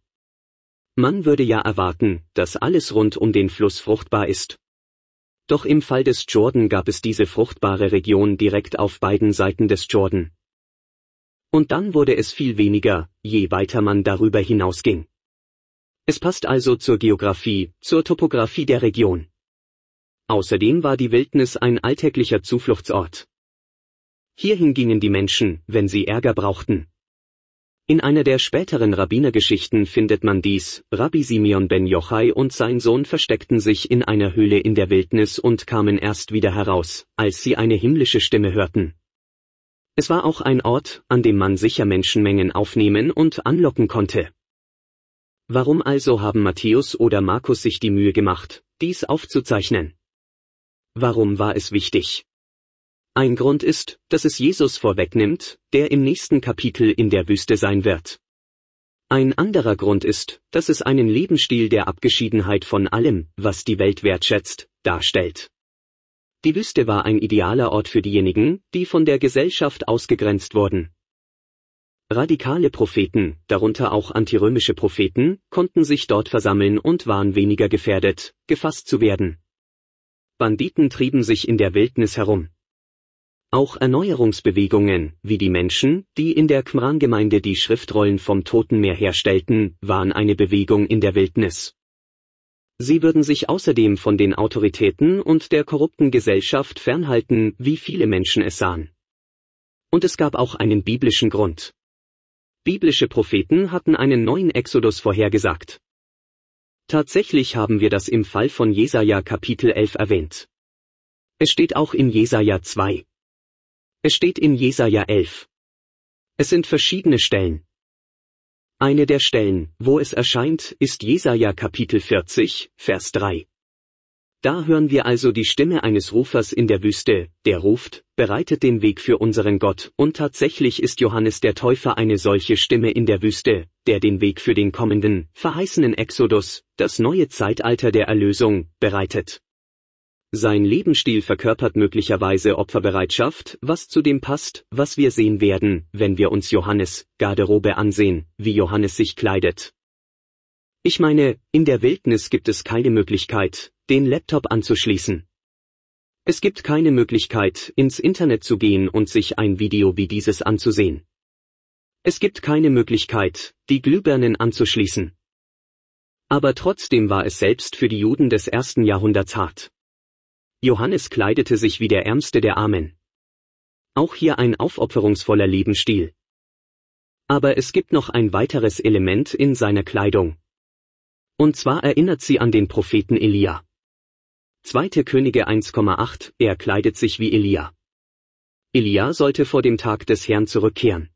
Man würde ja erwarten, dass alles rund um den Fluss fruchtbar ist. Doch im Fall des Jordan gab es diese fruchtbare Region direkt auf beiden Seiten des Jordan. Und dann wurde es viel weniger, je weiter man darüber hinausging. Es passt also zur Geographie, zur Topographie der Region. Außerdem war die Wildnis ein alltäglicher Zufluchtsort. Hierhin gingen die Menschen, wenn sie Ärger brauchten. In einer der späteren Rabbinergeschichten findet man dies: Rabbi Simeon ben Yochai und sein Sohn versteckten sich in einer Höhle in der Wildnis und kamen erst wieder heraus, als sie eine himmlische Stimme hörten. Es war auch ein Ort, an dem man sicher Menschenmengen aufnehmen und anlocken konnte. Warum also haben Matthäus oder Markus sich die Mühe gemacht, dies aufzuzeichnen? Warum war es wichtig? Ein Grund ist, dass es Jesus vorwegnimmt, der im nächsten Kapitel in der Wüste sein wird. Ein anderer Grund ist, dass es einen Lebensstil der Abgeschiedenheit von allem, was die Welt wertschätzt, darstellt. Die Wüste war ein idealer Ort für diejenigen, die von der Gesellschaft ausgegrenzt wurden. Radikale Propheten, darunter auch antirömische Propheten, konnten sich dort versammeln und waren weniger gefährdet, gefasst zu werden. Banditen trieben sich in der Wildnis herum. Auch Erneuerungsbewegungen, wie die Menschen, die in der Qumran-Gemeinde die Schriftrollen vom Toten Meer herstellten, waren eine Bewegung in der Wildnis. Sie würden sich außerdem von den Autoritäten und der korrupten Gesellschaft fernhalten, wie viele Menschen es sahen. Und es gab auch einen biblischen Grund. Biblische Propheten hatten einen neuen Exodus vorhergesagt. Tatsächlich haben wir das im Fall von Jesaja Kapitel elf erwähnt. Es steht auch in Jesaja zwei. Es steht in Jesaja elf. Es sind verschiedene Stellen. Eine der Stellen, wo es erscheint, ist Jesaja Kapitel vierzig, Vers drei. Da hören wir also die Stimme eines Rufers in der Wüste, der ruft: Bereitet den Weg für unseren Gott, und tatsächlich ist Johannes der Täufer eine solche Stimme in der Wüste, der den Weg für den kommenden, verheißenen Exodus, das neue Zeitalter der Erlösung, bereitet. Sein Lebensstil verkörpert möglicherweise Opferbereitschaft, was zu dem passt, was wir sehen werden, wenn wir uns Johannes' Garderobe ansehen, wie Johannes sich kleidet. Ich meine, in der Wildnis gibt es keine Möglichkeit, den Laptop anzuschließen. Es gibt keine Möglichkeit, ins Internet zu gehen und sich ein Video wie dieses anzusehen. Es gibt keine Möglichkeit, die Glühbirnen anzuschließen. Aber trotzdem war es selbst für die Juden des ersten Jahrhunderts hart. Johannes kleidete sich wie der Ärmste der Armen. Auch hier ein aufopferungsvoller Lebensstil. Aber es gibt noch ein weiteres Element in seiner Kleidung. Und zwar erinnert sie an den Propheten Elia. zweite Könige eins Komma acht, er kleidet sich wie Elia. Elia sollte vor dem Tag des Herrn zurückkehren.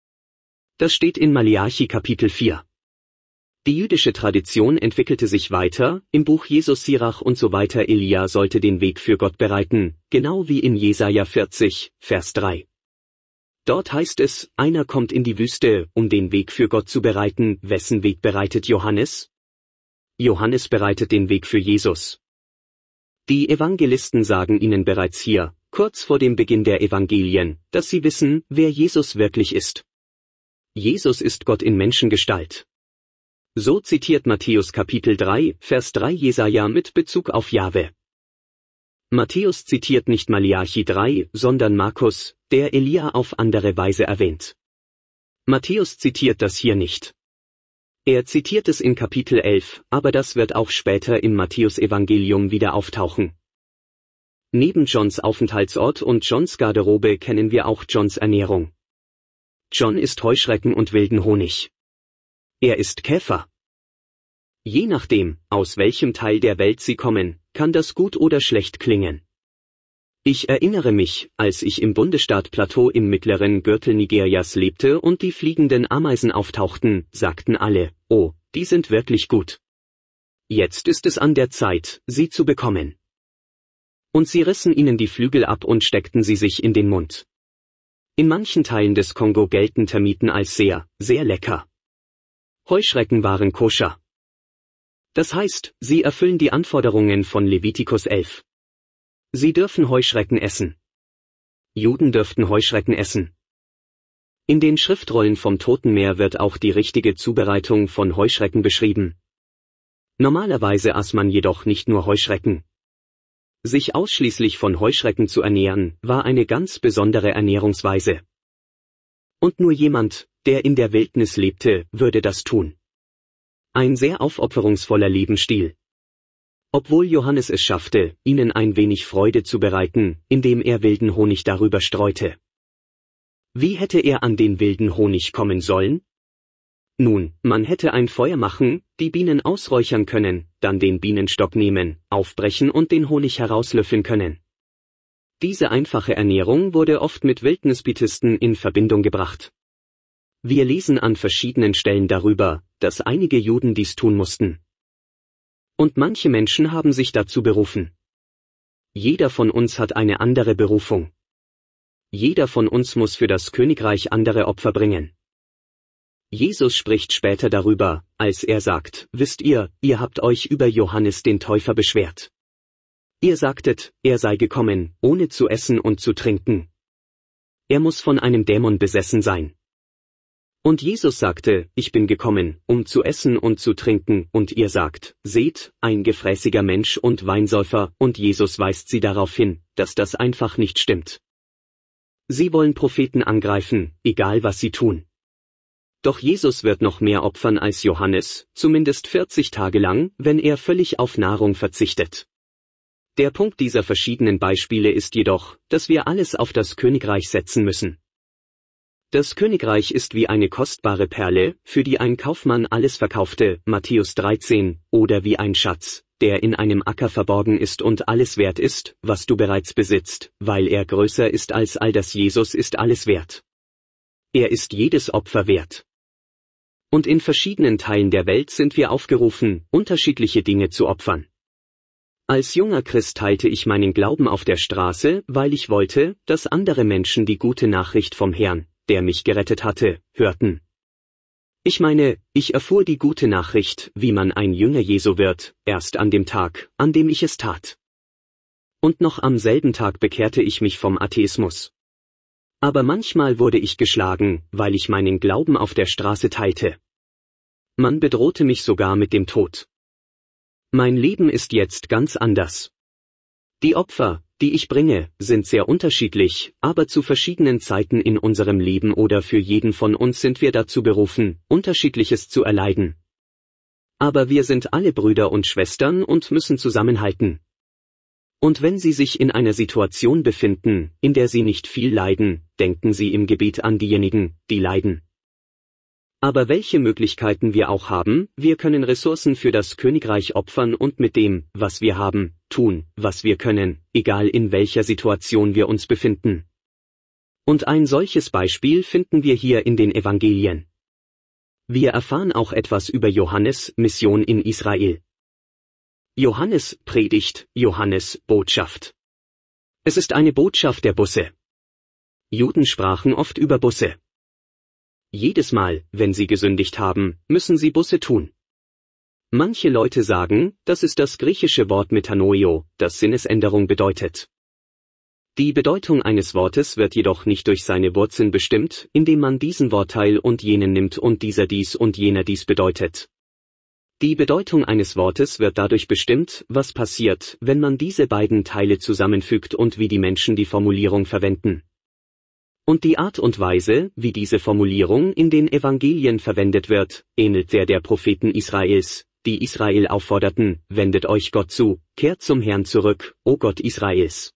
Das steht in Maleachi Kapitel vier. Die jüdische Tradition entwickelte sich weiter, im Buch Jesus Sirach und so weiter. Elia sollte den Weg für Gott bereiten, genau wie in Jesaja vierzig, Vers drei. Dort heißt es: Einer kommt in die Wüste, um den Weg für Gott zu bereiten. Wessen Weg bereitet Johannes? Johannes bereitet den Weg für Jesus. Die Evangelisten sagen ihnen bereits hier, kurz vor dem Beginn der Evangelien, dass sie wissen, wer Jesus wirklich ist. Jesus ist Gott in Menschengestalt. So zitiert Matthäus Kapitel drei, Vers drei Jesaja mit Bezug auf Jahwe. Matthäus zitiert nicht Maleachi drei, sondern Markus, der Elia auf andere Weise erwähnt. Matthäus zitiert das hier nicht. Er zitiert es in Kapitel elf, aber das wird auch später im Matthäus-Evangelium wieder auftauchen. Neben Johns Aufenthaltsort und Johns Garderobe kennen wir auch Johns Ernährung. John isst Heuschrecken und wilden Honig. Er ist Käfer. Je nachdem, aus welchem Teil der Welt sie kommen, kann das gut oder schlecht klingen. Ich erinnere mich, als ich im Bundesstaat Plateau im mittleren Gürtel Nigerias lebte und die fliegenden Ameisen auftauchten, sagten alle: Oh, die sind wirklich gut. Jetzt ist es an der Zeit, sie zu bekommen. Und sie rissen ihnen die Flügel ab und steckten sie sich in den Mund. In manchen Teilen des Kongo gelten Termiten als sehr, sehr lecker. Heuschrecken waren koscher. Das heißt, sie erfüllen die Anforderungen von Levitikus elf. Sie dürfen Heuschrecken essen. Juden dürften Heuschrecken essen. In den Schriftrollen vom Toten Meer wird auch die richtige Zubereitung von Heuschrecken beschrieben. Normalerweise aß man jedoch nicht nur Heuschrecken. Sich ausschließlich von Heuschrecken zu ernähren, war eine ganz besondere Ernährungsweise. Und nur jemand, der in der Wildnis lebte, würde das tun. Ein sehr aufopferungsvoller Lebensstil. Obwohl Johannes es schaffte, ihnen ein wenig Freude zu bereiten, indem er wilden Honig darüber streute. Wie hätte er an den wilden Honig kommen sollen? Nun, man hätte ein Feuer machen, die Bienen ausräuchern können, dann den Bienenstock nehmen, aufbrechen und den Honig herauslöffeln können. Diese einfache Ernährung wurde oft mit Wildnispitisten in Verbindung gebracht. Wir lesen an verschiedenen Stellen darüber, dass einige Juden dies tun mussten. Und manche Menschen haben sich dazu berufen. Jeder von uns hat eine andere Berufung. Jeder von uns muss für das Königreich andere Opfer bringen. Jesus spricht später darüber, als er sagt, wisst ihr, ihr habt euch über Johannes den Täufer beschwert. Ihr sagtet, er sei gekommen, ohne zu essen und zu trinken. Er muss von einem Dämon besessen sein. Und Jesus sagte, ich bin gekommen, um zu essen und zu trinken, und ihr sagt, seht, ein gefräßiger Mensch und Weinsäufer, und Jesus weist sie darauf hin, dass das einfach nicht stimmt. Sie wollen Propheten angreifen, egal was sie tun. Doch Jesus wird noch mehr opfern als Johannes, zumindest vierzig Tage lang, wenn er völlig auf Nahrung verzichtet. Der Punkt dieser verschiedenen Beispiele ist jedoch, dass wir alles auf das Königreich setzen müssen. Das Königreich ist wie eine kostbare Perle, für die ein Kaufmann alles verkaufte, Matthäus dreizehn, oder wie ein Schatz, der in einem Acker verborgen ist und alles wert ist, was du bereits besitzt, weil er größer ist als all das. Jesus ist alles wert. Er ist jedes Opfer wert. Und in verschiedenen Teilen der Welt sind wir aufgerufen, unterschiedliche Dinge zu opfern. Als junger Christ teilte ich meinen Glauben auf der Straße, weil ich wollte, dass andere Menschen die gute Nachricht vom Herrn, der mich gerettet hatte, hörten. Ich meine, ich erfuhr die gute Nachricht, wie man ein Jünger Jesu wird, erst an dem Tag, an dem ich es tat. Und noch am selben Tag bekehrte ich mich vom Atheismus. Aber manchmal wurde ich geschlagen, weil ich meinen Glauben auf der Straße teilte. Man bedrohte mich sogar mit dem Tod. Mein Leben ist jetzt ganz anders. Die Opfer, die ich bringe, sind sehr unterschiedlich, aber zu verschiedenen Zeiten in unserem Leben oder für jeden von uns sind wir dazu berufen, Unterschiedliches zu erleiden. Aber wir sind alle Brüder und Schwestern und müssen zusammenhalten. Und wenn Sie sich in einer Situation befinden, in der Sie nicht viel leiden, denken Sie im Gebet an diejenigen, die leiden. Aber welche Möglichkeiten wir auch haben, wir können Ressourcen für das Königreich opfern und mit dem, was wir haben, tun, was wir können, egal in welcher Situation wir uns befinden. Und ein solches Beispiel finden wir hier in den Evangelien. Wir erfahren auch etwas über Johannes' Mission in Israel. Johannes Predigt, Johannes Botschaft. Es ist eine Botschaft der Busse. Juden sprachen oft über Busse. Jedes Mal, wenn sie gesündigt haben, müssen sie Busse tun. Manche Leute sagen, das ist das griechische Wort Metanoio, das Sinnesänderung bedeutet. Die Bedeutung eines Wortes wird jedoch nicht durch seine Wurzeln bestimmt, indem man diesen Wortteil und jenen nimmt und dieser dies und jener dies bedeutet. Die Bedeutung eines Wortes wird dadurch bestimmt, was passiert, wenn man diese beiden Teile zusammenfügt und wie die Menschen die Formulierung verwenden. Und die Art und Weise, wie diese Formulierung in den Evangelien verwendet wird, ähnelt der der Propheten Israels, die Israel aufforderten, wendet euch Gott zu, kehrt zum Herrn zurück, o Gott Israels.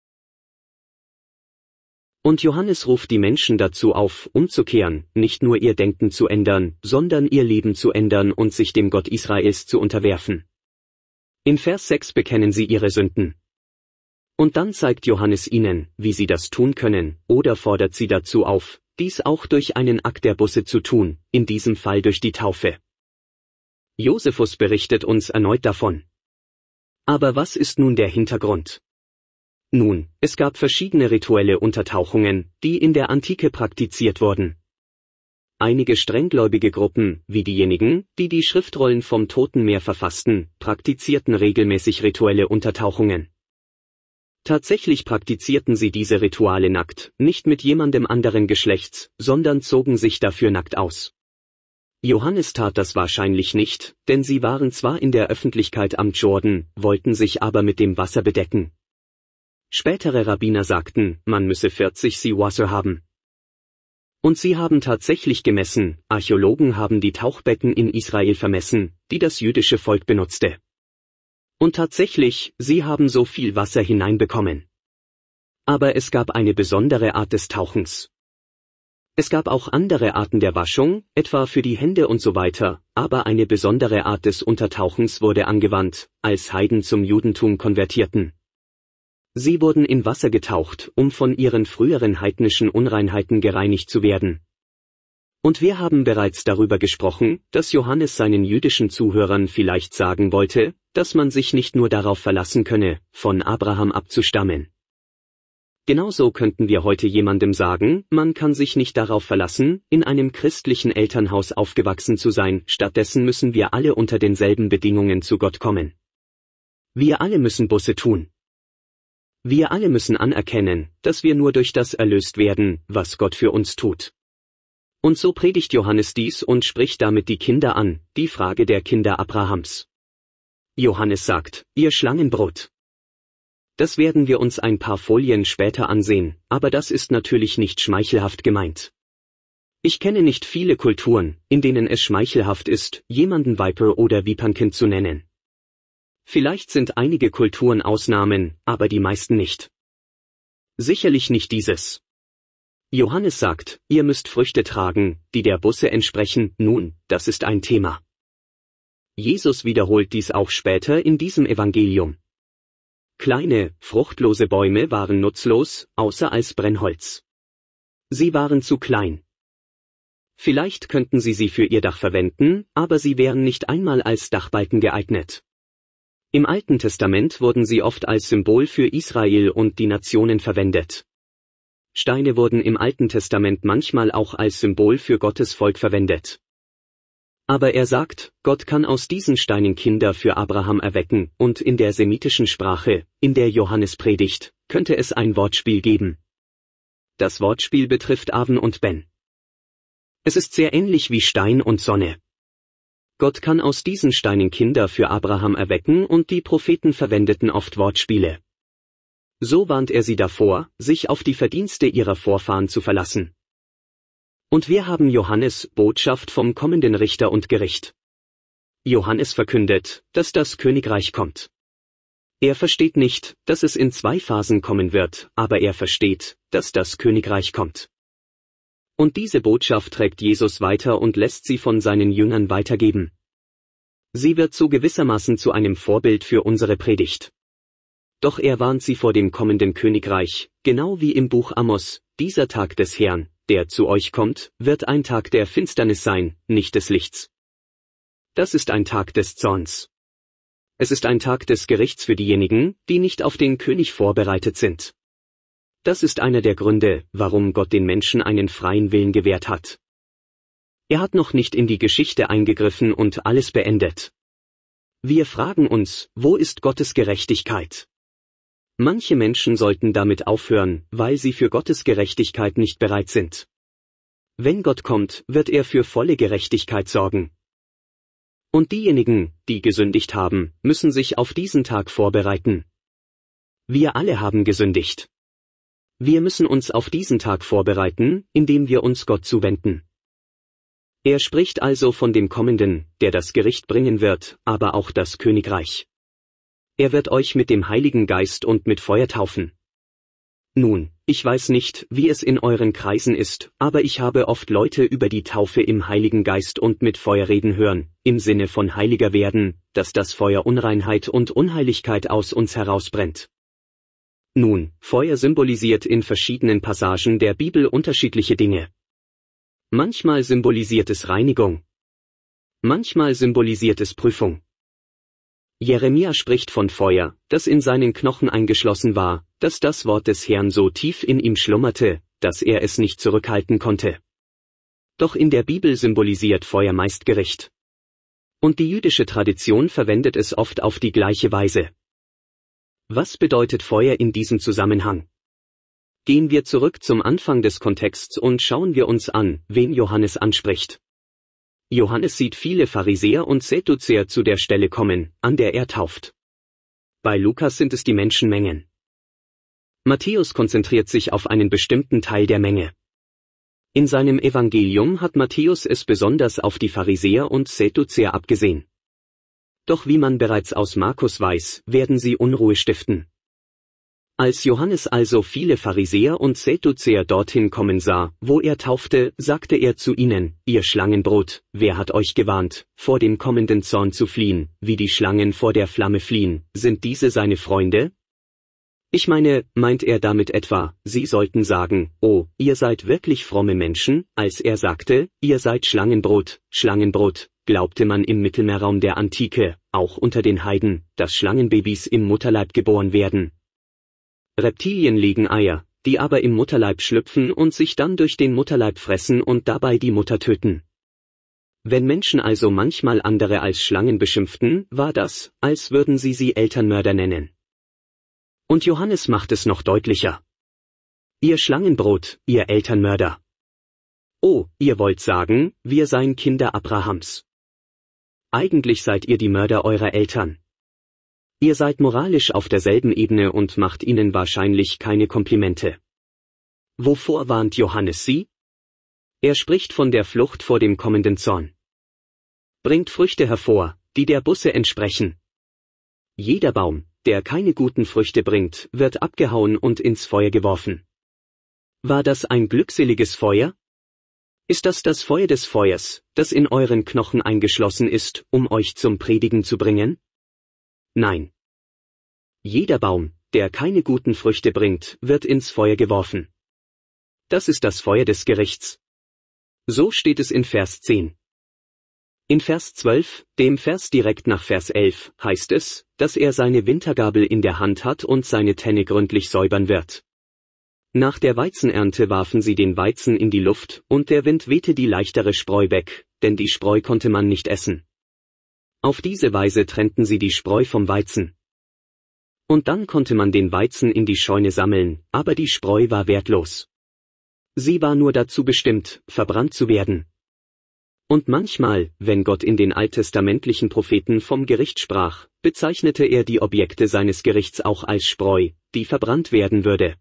Und Johannes ruft die Menschen dazu auf, umzukehren, nicht nur ihr Denken zu ändern, sondern ihr Leben zu ändern und sich dem Gott Israels zu unterwerfen. In Vers sechs bekennen sie ihre Sünden. Und dann zeigt Johannes ihnen, wie sie das tun können, oder fordert sie dazu auf, dies auch durch einen Akt der Busse zu tun, in diesem Fall durch die Taufe. Josephus berichtet uns erneut davon. Aber was ist nun der Hintergrund? Nun, es gab verschiedene rituelle Untertauchungen, die in der Antike praktiziert wurden. Einige strenggläubige Gruppen, wie diejenigen, die die Schriftrollen vom Toten Meer verfassten, praktizierten regelmäßig rituelle Untertauchungen. Tatsächlich praktizierten sie diese Rituale nackt, nicht mit jemandem anderen Geschlechts, sondern zogen sich dafür nackt aus. Johannes tat das wahrscheinlich nicht, denn sie waren zwar in der Öffentlichkeit am Jordan, wollten sich aber mit dem Wasser bedecken. Spätere Rabbiner sagten, man müsse vierzig Seewasser haben. Und sie haben tatsächlich gemessen, Archäologen haben die Tauchbecken in Israel vermessen, die das jüdische Volk benutzte. Und tatsächlich, sie haben so viel Wasser hineinbekommen. Aber es gab eine besondere Art des Tauchens. Es gab auch andere Arten der Waschung, etwa für die Hände und so weiter, aber eine besondere Art des Untertauchens wurde angewandt, als Heiden zum Judentum konvertierten. Sie wurden in Wasser getaucht, um von ihren früheren heidnischen Unreinheiten gereinigt zu werden. Und wir haben bereits darüber gesprochen, dass Johannes seinen jüdischen Zuhörern vielleicht sagen wollte, dass man sich nicht nur darauf verlassen könne, von Abraham abzustammen. Genauso könnten wir heute jemandem sagen, man kann sich nicht darauf verlassen, in einem christlichen Elternhaus aufgewachsen zu sein, stattdessen müssen wir alle unter denselben Bedingungen zu Gott kommen. Wir alle müssen Buße tun. Wir alle müssen anerkennen, dass wir nur durch das erlöst werden, was Gott für uns tut. Und so predigt Johannes dies und spricht damit die Kinder an, die Frage der Kinder Abrahams. Johannes sagt, ihr Schlangenbrot. Das werden wir uns ein paar Folien später ansehen, aber das ist natürlich nicht schmeichelhaft gemeint. Ich kenne nicht viele Kulturen, in denen es schmeichelhaft ist, jemanden Viper oder Vipernkind zu nennen. Vielleicht sind einige Kulturen Ausnahmen, aber die meisten nicht. Sicherlich nicht dieses. Johannes sagt, ihr müsst Früchte tragen, die der Buße entsprechen, nun, das ist ein Thema. Jesus wiederholt dies auch später in diesem Evangelium. Kleine, fruchtlose Bäume waren nutzlos, außer als Brennholz. Sie waren zu klein. Vielleicht könnten sie sie für ihr Dach verwenden, aber sie wären nicht einmal als Dachbalken geeignet. Im Alten Testament wurden sie oft als Symbol für Israel und die Nationen verwendet. Steine wurden im Alten Testament manchmal auch als Symbol für Gottes Volk verwendet. Aber er sagt, Gott kann aus diesen Steinen Kinder für Abraham erwecken, und in der semitischen Sprache, in der Johannes predigt, könnte es ein Wortspiel geben. Das Wortspiel betrifft Aven und Ben. Es ist sehr ähnlich wie Stein und Sonne. Gott kann aus diesen Steinen Kinder für Abraham erwecken und die Propheten verwendeten oft Wortspiele. So warnt er sie davor, sich auf die Verdienste ihrer Vorfahren zu verlassen. Und wir haben Johannes' Botschaft vom kommenden Richter und Gericht. Johannes verkündet, dass das Königreich kommt. Er versteht nicht, dass es in zwei Phasen kommen wird, aber er versteht, dass das Königreich kommt. Und diese Botschaft trägt Jesus weiter und lässt sie von seinen Jüngern weitergeben. Sie wird so gewissermaßen zu einem Vorbild für unsere Predigt. Doch er warnt sie vor dem kommenden Königreich, genau wie im Buch Amos, dieser Tag des Herrn, der zu euch kommt, wird ein Tag der Finsternis sein, nicht des Lichts. Das ist ein Tag des Zorns. Es ist ein Tag des Gerichts für diejenigen, die nicht auf den König vorbereitet sind. Das ist einer der Gründe, warum Gott den Menschen einen freien Willen gewährt hat. Er hat noch nicht in die Geschichte eingegriffen und alles beendet. Wir fragen uns, wo ist Gottes Gerechtigkeit? Manche Menschen sollten damit aufhören, weil sie für Gottes Gerechtigkeit nicht bereit sind. Wenn Gott kommt, wird er für volle Gerechtigkeit sorgen. Und diejenigen, die gesündigt haben, müssen sich auf diesen Tag vorbereiten. Wir alle haben gesündigt. Wir müssen uns auf diesen Tag vorbereiten, indem wir uns Gott zuwenden. Er spricht also von dem Kommenden, der das Gericht bringen wird, aber auch das Königreich. Er wird euch mit dem Heiligen Geist und mit Feuer taufen. Nun, ich weiß nicht, wie es in euren Kreisen ist, aber ich habe oft Leute über die Taufe im Heiligen Geist und mit Feuer reden hören, im Sinne von heiliger werden, dass das Feuer Unreinheit und Unheiligkeit aus uns herausbrennt. Nun, Feuer symbolisiert in verschiedenen Passagen der Bibel unterschiedliche Dinge. Manchmal symbolisiert es Reinigung. Manchmal symbolisiert es Prüfung. Jeremia spricht von Feuer, das in seinen Knochen eingeschlossen war, dass das Wort des Herrn so tief in ihm schlummerte, dass er es nicht zurückhalten konnte. Doch in der Bibel symbolisiert Feuer meist Gericht. Und die jüdische Tradition verwendet es oft auf die gleiche Weise. Was bedeutet Feuer in diesem Zusammenhang? Gehen wir zurück zum Anfang des Kontexts und schauen wir uns an, wen Johannes anspricht. Johannes sieht viele Pharisäer und Sadduzäer zu der Stelle kommen, an der er tauft. Bei Lukas sind es die Menschenmengen. Matthäus konzentriert sich auf einen bestimmten Teil der Menge. In seinem Evangelium hat Matthäus es besonders auf die Pharisäer und Sadduzäer abgesehen. Doch wie man bereits aus Markus weiß, werden sie Unruhe stiften. Als Johannes also viele Pharisäer und Sadduzäer dorthin kommen sah, wo er taufte, sagte er zu ihnen: Ihr Schlangenbrot, wer hat euch gewarnt, vor dem kommenden Zorn zu fliehen, wie die Schlangen vor der Flamme fliehen? Sind diese seine Freunde? Ich meine, meint er damit etwa, sie sollten sagen: Oh, ihr seid wirklich fromme Menschen? Als er sagte, ihr seid Schlangenbrot, Schlangenbrot, glaubte man im Mittelmeerraum der Antike, auch unter den Heiden, dass Schlangenbabys im Mutterleib geboren werden. Reptilien legen Eier, die aber im Mutterleib schlüpfen und sich dann durch den Mutterleib fressen und dabei die Mutter töten. Wenn Menschen also manchmal andere als Schlangen beschimpften, war das, als würden sie sie Elternmörder nennen. Und Johannes macht es noch deutlicher. Ihr Schlangenbrot, ihr Elternmörder. Oh, ihr wollt sagen, wir seien Kinder Abrahams. Eigentlich seid ihr die Mörder eurer Eltern. Ihr seid moralisch auf derselben Ebene und macht ihnen wahrscheinlich keine Komplimente. Wovor warnt Johannes sie? Er spricht von der Flucht vor dem kommenden Zorn. Bringt Früchte hervor, die der Busse entsprechen. Jeder Baum, der keine guten Früchte bringt, wird abgehauen und ins Feuer geworfen. War das ein glückseliges Feuer? Ist das das Feuer des Feuers, das in euren Knochen eingeschlossen ist, um euch zum Predigen zu bringen? Nein. Jeder Baum, der keine guten Früchte bringt, wird ins Feuer geworfen. Das ist das Feuer des Gerichts. So steht es in Vers zehn. In Vers zwölf, dem Vers direkt nach Vers elf, heißt es, dass er seine Wintergabel in der Hand hat und seine Tenne gründlich säubern wird. Nach der Weizenernte warfen sie den Weizen in die Luft, und der Wind wehte die leichtere Spreu weg, denn die Spreu konnte man nicht essen. Auf diese Weise trennten sie die Spreu vom Weizen. Und dann konnte man den Weizen in die Scheune sammeln, aber die Spreu war wertlos. Sie war nur dazu bestimmt, verbrannt zu werden. Und manchmal, wenn Gott in den alttestamentlichen Propheten vom Gericht sprach, bezeichnete er die Objekte seines Gerichts auch als Spreu, die verbrannt werden würde.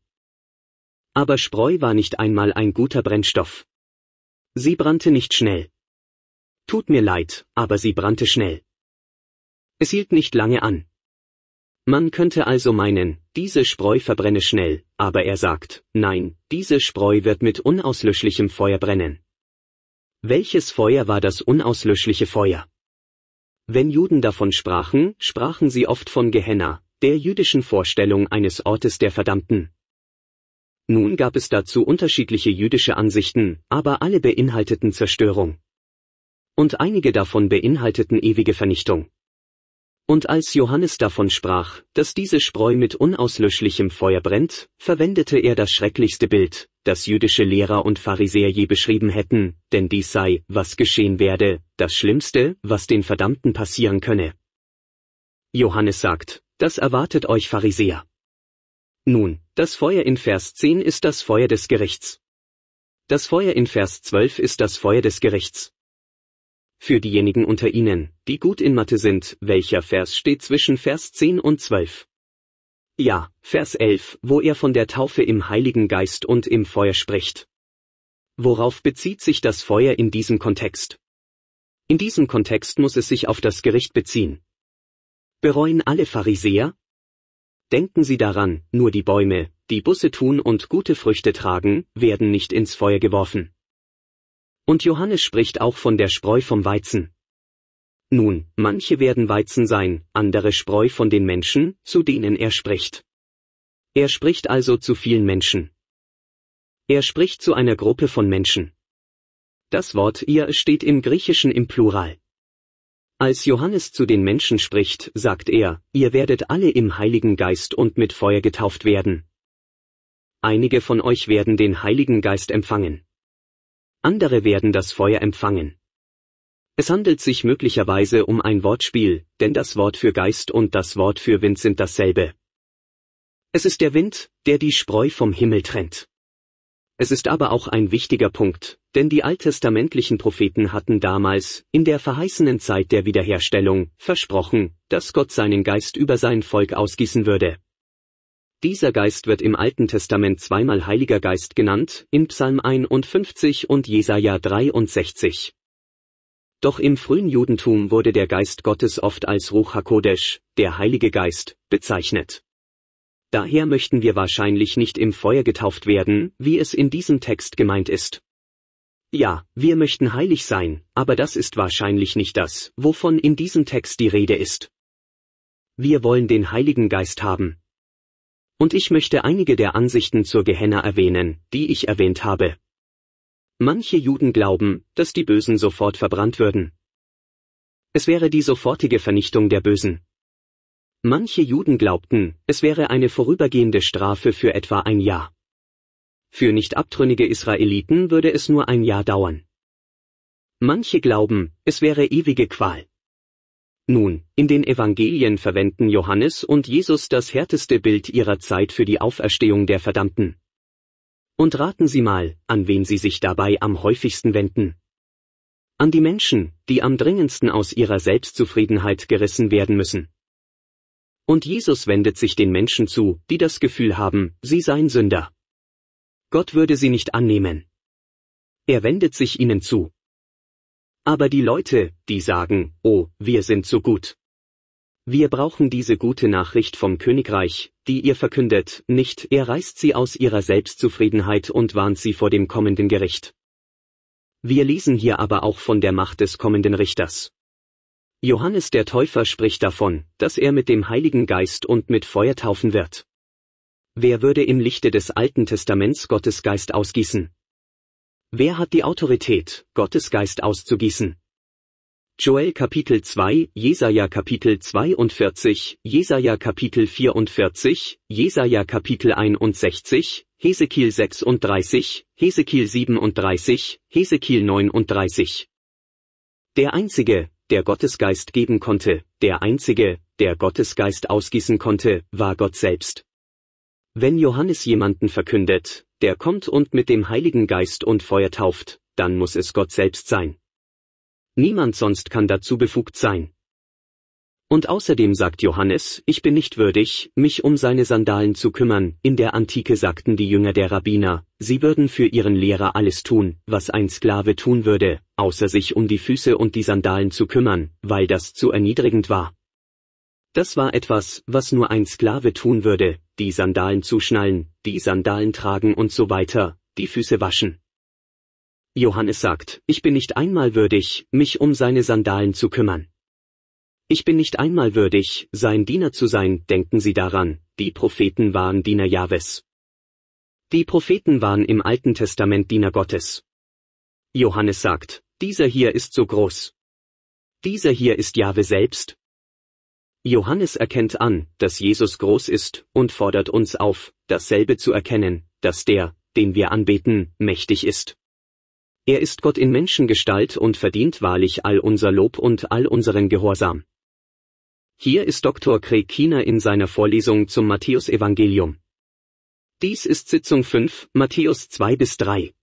Aber Spreu war nicht einmal ein guter Brennstoff. Sie brannte nicht schnell. Tut mir leid, aber sie brannte schnell. Es hielt nicht lange an. Man könnte also meinen, diese Spreu verbrenne schnell, aber er sagt, nein, diese Spreu wird mit unauslöschlichem Feuer brennen. Welches Feuer war das unauslöschliche Feuer? Wenn Juden davon sprachen, sprachen sie oft von Gehenna, der jüdischen Vorstellung eines Ortes der Verdammten. Nun gab es dazu unterschiedliche jüdische Ansichten, aber alle beinhalteten Zerstörung. Und einige davon beinhalteten ewige Vernichtung. Und als Johannes davon sprach, dass diese Spreu mit unauslöschlichem Feuer brennt, verwendete er das schrecklichste Bild, das jüdische Lehrer und Pharisäer je beschrieben hätten, denn dies sei, was geschehen werde, das Schlimmste, was den Verdammten passieren könne. Johannes sagt, das erwartet euch Pharisäer. Nun, das Feuer in Vers zehn ist das Feuer des Gerichts. Das Feuer in Vers zwölf ist das Feuer des Gerichts. Für diejenigen unter Ihnen, die gut in Mathe sind, welcher Vers steht zwischen Vers zehn und zwölf? Ja, Vers elf, wo er von der Taufe im Heiligen Geist und im Feuer spricht. Worauf bezieht sich das Feuer in diesem Kontext? In diesem Kontext muss es sich auf das Gericht beziehen. Bereuen alle Pharisäer? Denken Sie daran, nur die Bäume, die Busse tun und gute Früchte tragen, werden nicht ins Feuer geworfen. Und Johannes spricht auch von der Spreu vom Weizen. Nun, manche werden Weizen sein, andere Spreu von den Menschen, zu denen er spricht. Er spricht also zu vielen Menschen. Er spricht zu einer Gruppe von Menschen. Das Wort ihr steht im Griechischen im Plural. Als Johannes zu den Menschen spricht, sagt er, ihr werdet alle im Heiligen Geist und mit Feuer getauft werden. Einige von euch werden den Heiligen Geist empfangen. Andere werden das Feuer empfangen. Es handelt sich möglicherweise um ein Wortspiel, denn das Wort für Geist und das Wort für Wind sind dasselbe. Es ist der Wind, der die Spreu vom Himmel trennt. Es ist aber auch ein wichtiger Punkt, denn die alttestamentlichen Propheten hatten damals, in der verheißenen Zeit der Wiederherstellung, versprochen, dass Gott seinen Geist über sein Volk ausgießen würde. Dieser Geist wird im Alten Testament zweimal Heiliger Geist genannt, in Psalm einundfünfzig und Jesaja dreiundsechzig. Doch im frühen Judentum wurde der Geist Gottes oft als Ruach HaKodesh, der Heilige Geist, bezeichnet. Daher möchten wir wahrscheinlich nicht im Feuer getauft werden, wie es in diesem Text gemeint ist. Ja, wir möchten heilig sein, aber das ist wahrscheinlich nicht das, wovon in diesem Text die Rede ist. Wir wollen den Heiligen Geist haben. Und ich möchte einige der Ansichten zur Gehenna erwähnen, die ich erwähnt habe. Manche Juden glauben, dass die Bösen sofort verbrannt würden. Es wäre die sofortige Vernichtung der Bösen. Manche Juden glaubten, es wäre eine vorübergehende Strafe für etwa ein Jahr. Für nicht abtrünnige Israeliten würde es nur ein Jahr dauern. Manche glauben, es wäre ewige Qual. Nun, in den Evangelien verwenden Johannes und Jesus das härteste Bild ihrer Zeit für die Auferstehung der Verdammten. Und raten Sie mal, an wen sie sich dabei am häufigsten wenden. An die Menschen, die am dringendsten aus ihrer Selbstzufriedenheit gerissen werden müssen. Und Jesus wendet sich den Menschen zu, die das Gefühl haben, sie seien Sünder. Gott würde sie nicht annehmen. Er wendet sich ihnen zu. Aber die Leute, die sagen, oh, wir sind so gut. Wir brauchen diese gute Nachricht vom Königreich, die ihr verkündet, nicht, er reißt sie aus ihrer Selbstzufriedenheit und warnt sie vor dem kommenden Gericht. Wir lesen hier aber auch von der Macht des kommenden Richters. Johannes der Täufer spricht davon, dass er mit dem Heiligen Geist und mit Feuer taufen wird. Wer würde im Lichte des Alten Testaments Gottes Geist ausgießen? Wer hat die Autorität, Gottes Geist auszugießen? Joel Kapitel zwei, Jesaja Kapitel zweiundvierzig, Jesaja Kapitel vierundvierzig, Jesaja Kapitel einundsechzig, Hesekiel sechsunddreißig, Hesekiel siebenunddreißig, Hesekiel neununddreißig. Der Einzige, der Gottesgeist geben konnte, der Einzige, der Gottesgeist ausgießen konnte, war Gott selbst. Wenn Johannes jemanden verkündet, der kommt und mit dem Heiligen Geist und Feuer tauft, dann muss es Gott selbst sein. Niemand sonst kann dazu befugt sein. Und außerdem sagt Johannes, ich bin nicht würdig, mich um seine Sandalen zu kümmern. In der Antike sagten die Jünger der Rabbiner, sie würden für ihren Lehrer alles tun, was ein Sklave tun würde, außer sich um die Füße und die Sandalen zu kümmern, weil das zu erniedrigend war. Das war etwas, was nur ein Sklave tun würde, die Sandalen zuschnallen, die Sandalen tragen und so weiter, die Füße waschen. Johannes sagt, ich bin nicht einmal würdig, mich um seine Sandalen zu kümmern. Ich bin nicht einmal würdig, sein Diener zu sein. Denken Sie daran, die Propheten waren Diener Jahwes. Die Propheten waren im Alten Testament Diener Gottes. Johannes sagt, dieser hier ist so groß. Dieser hier ist Jahwe selbst. Johannes erkennt an, dass Jesus groß ist, und fordert uns auf, dasselbe zu erkennen, dass der, den wir anbeten, mächtig ist. Er ist Gott in Menschengestalt und verdient wahrlich all unser Lob und all unseren Gehorsam. Hier ist Doktor Craig Keener in seiner Vorlesung zum Matthäusevangelium. Dies ist Sitzung fünf, Matthäus zwei bis drei.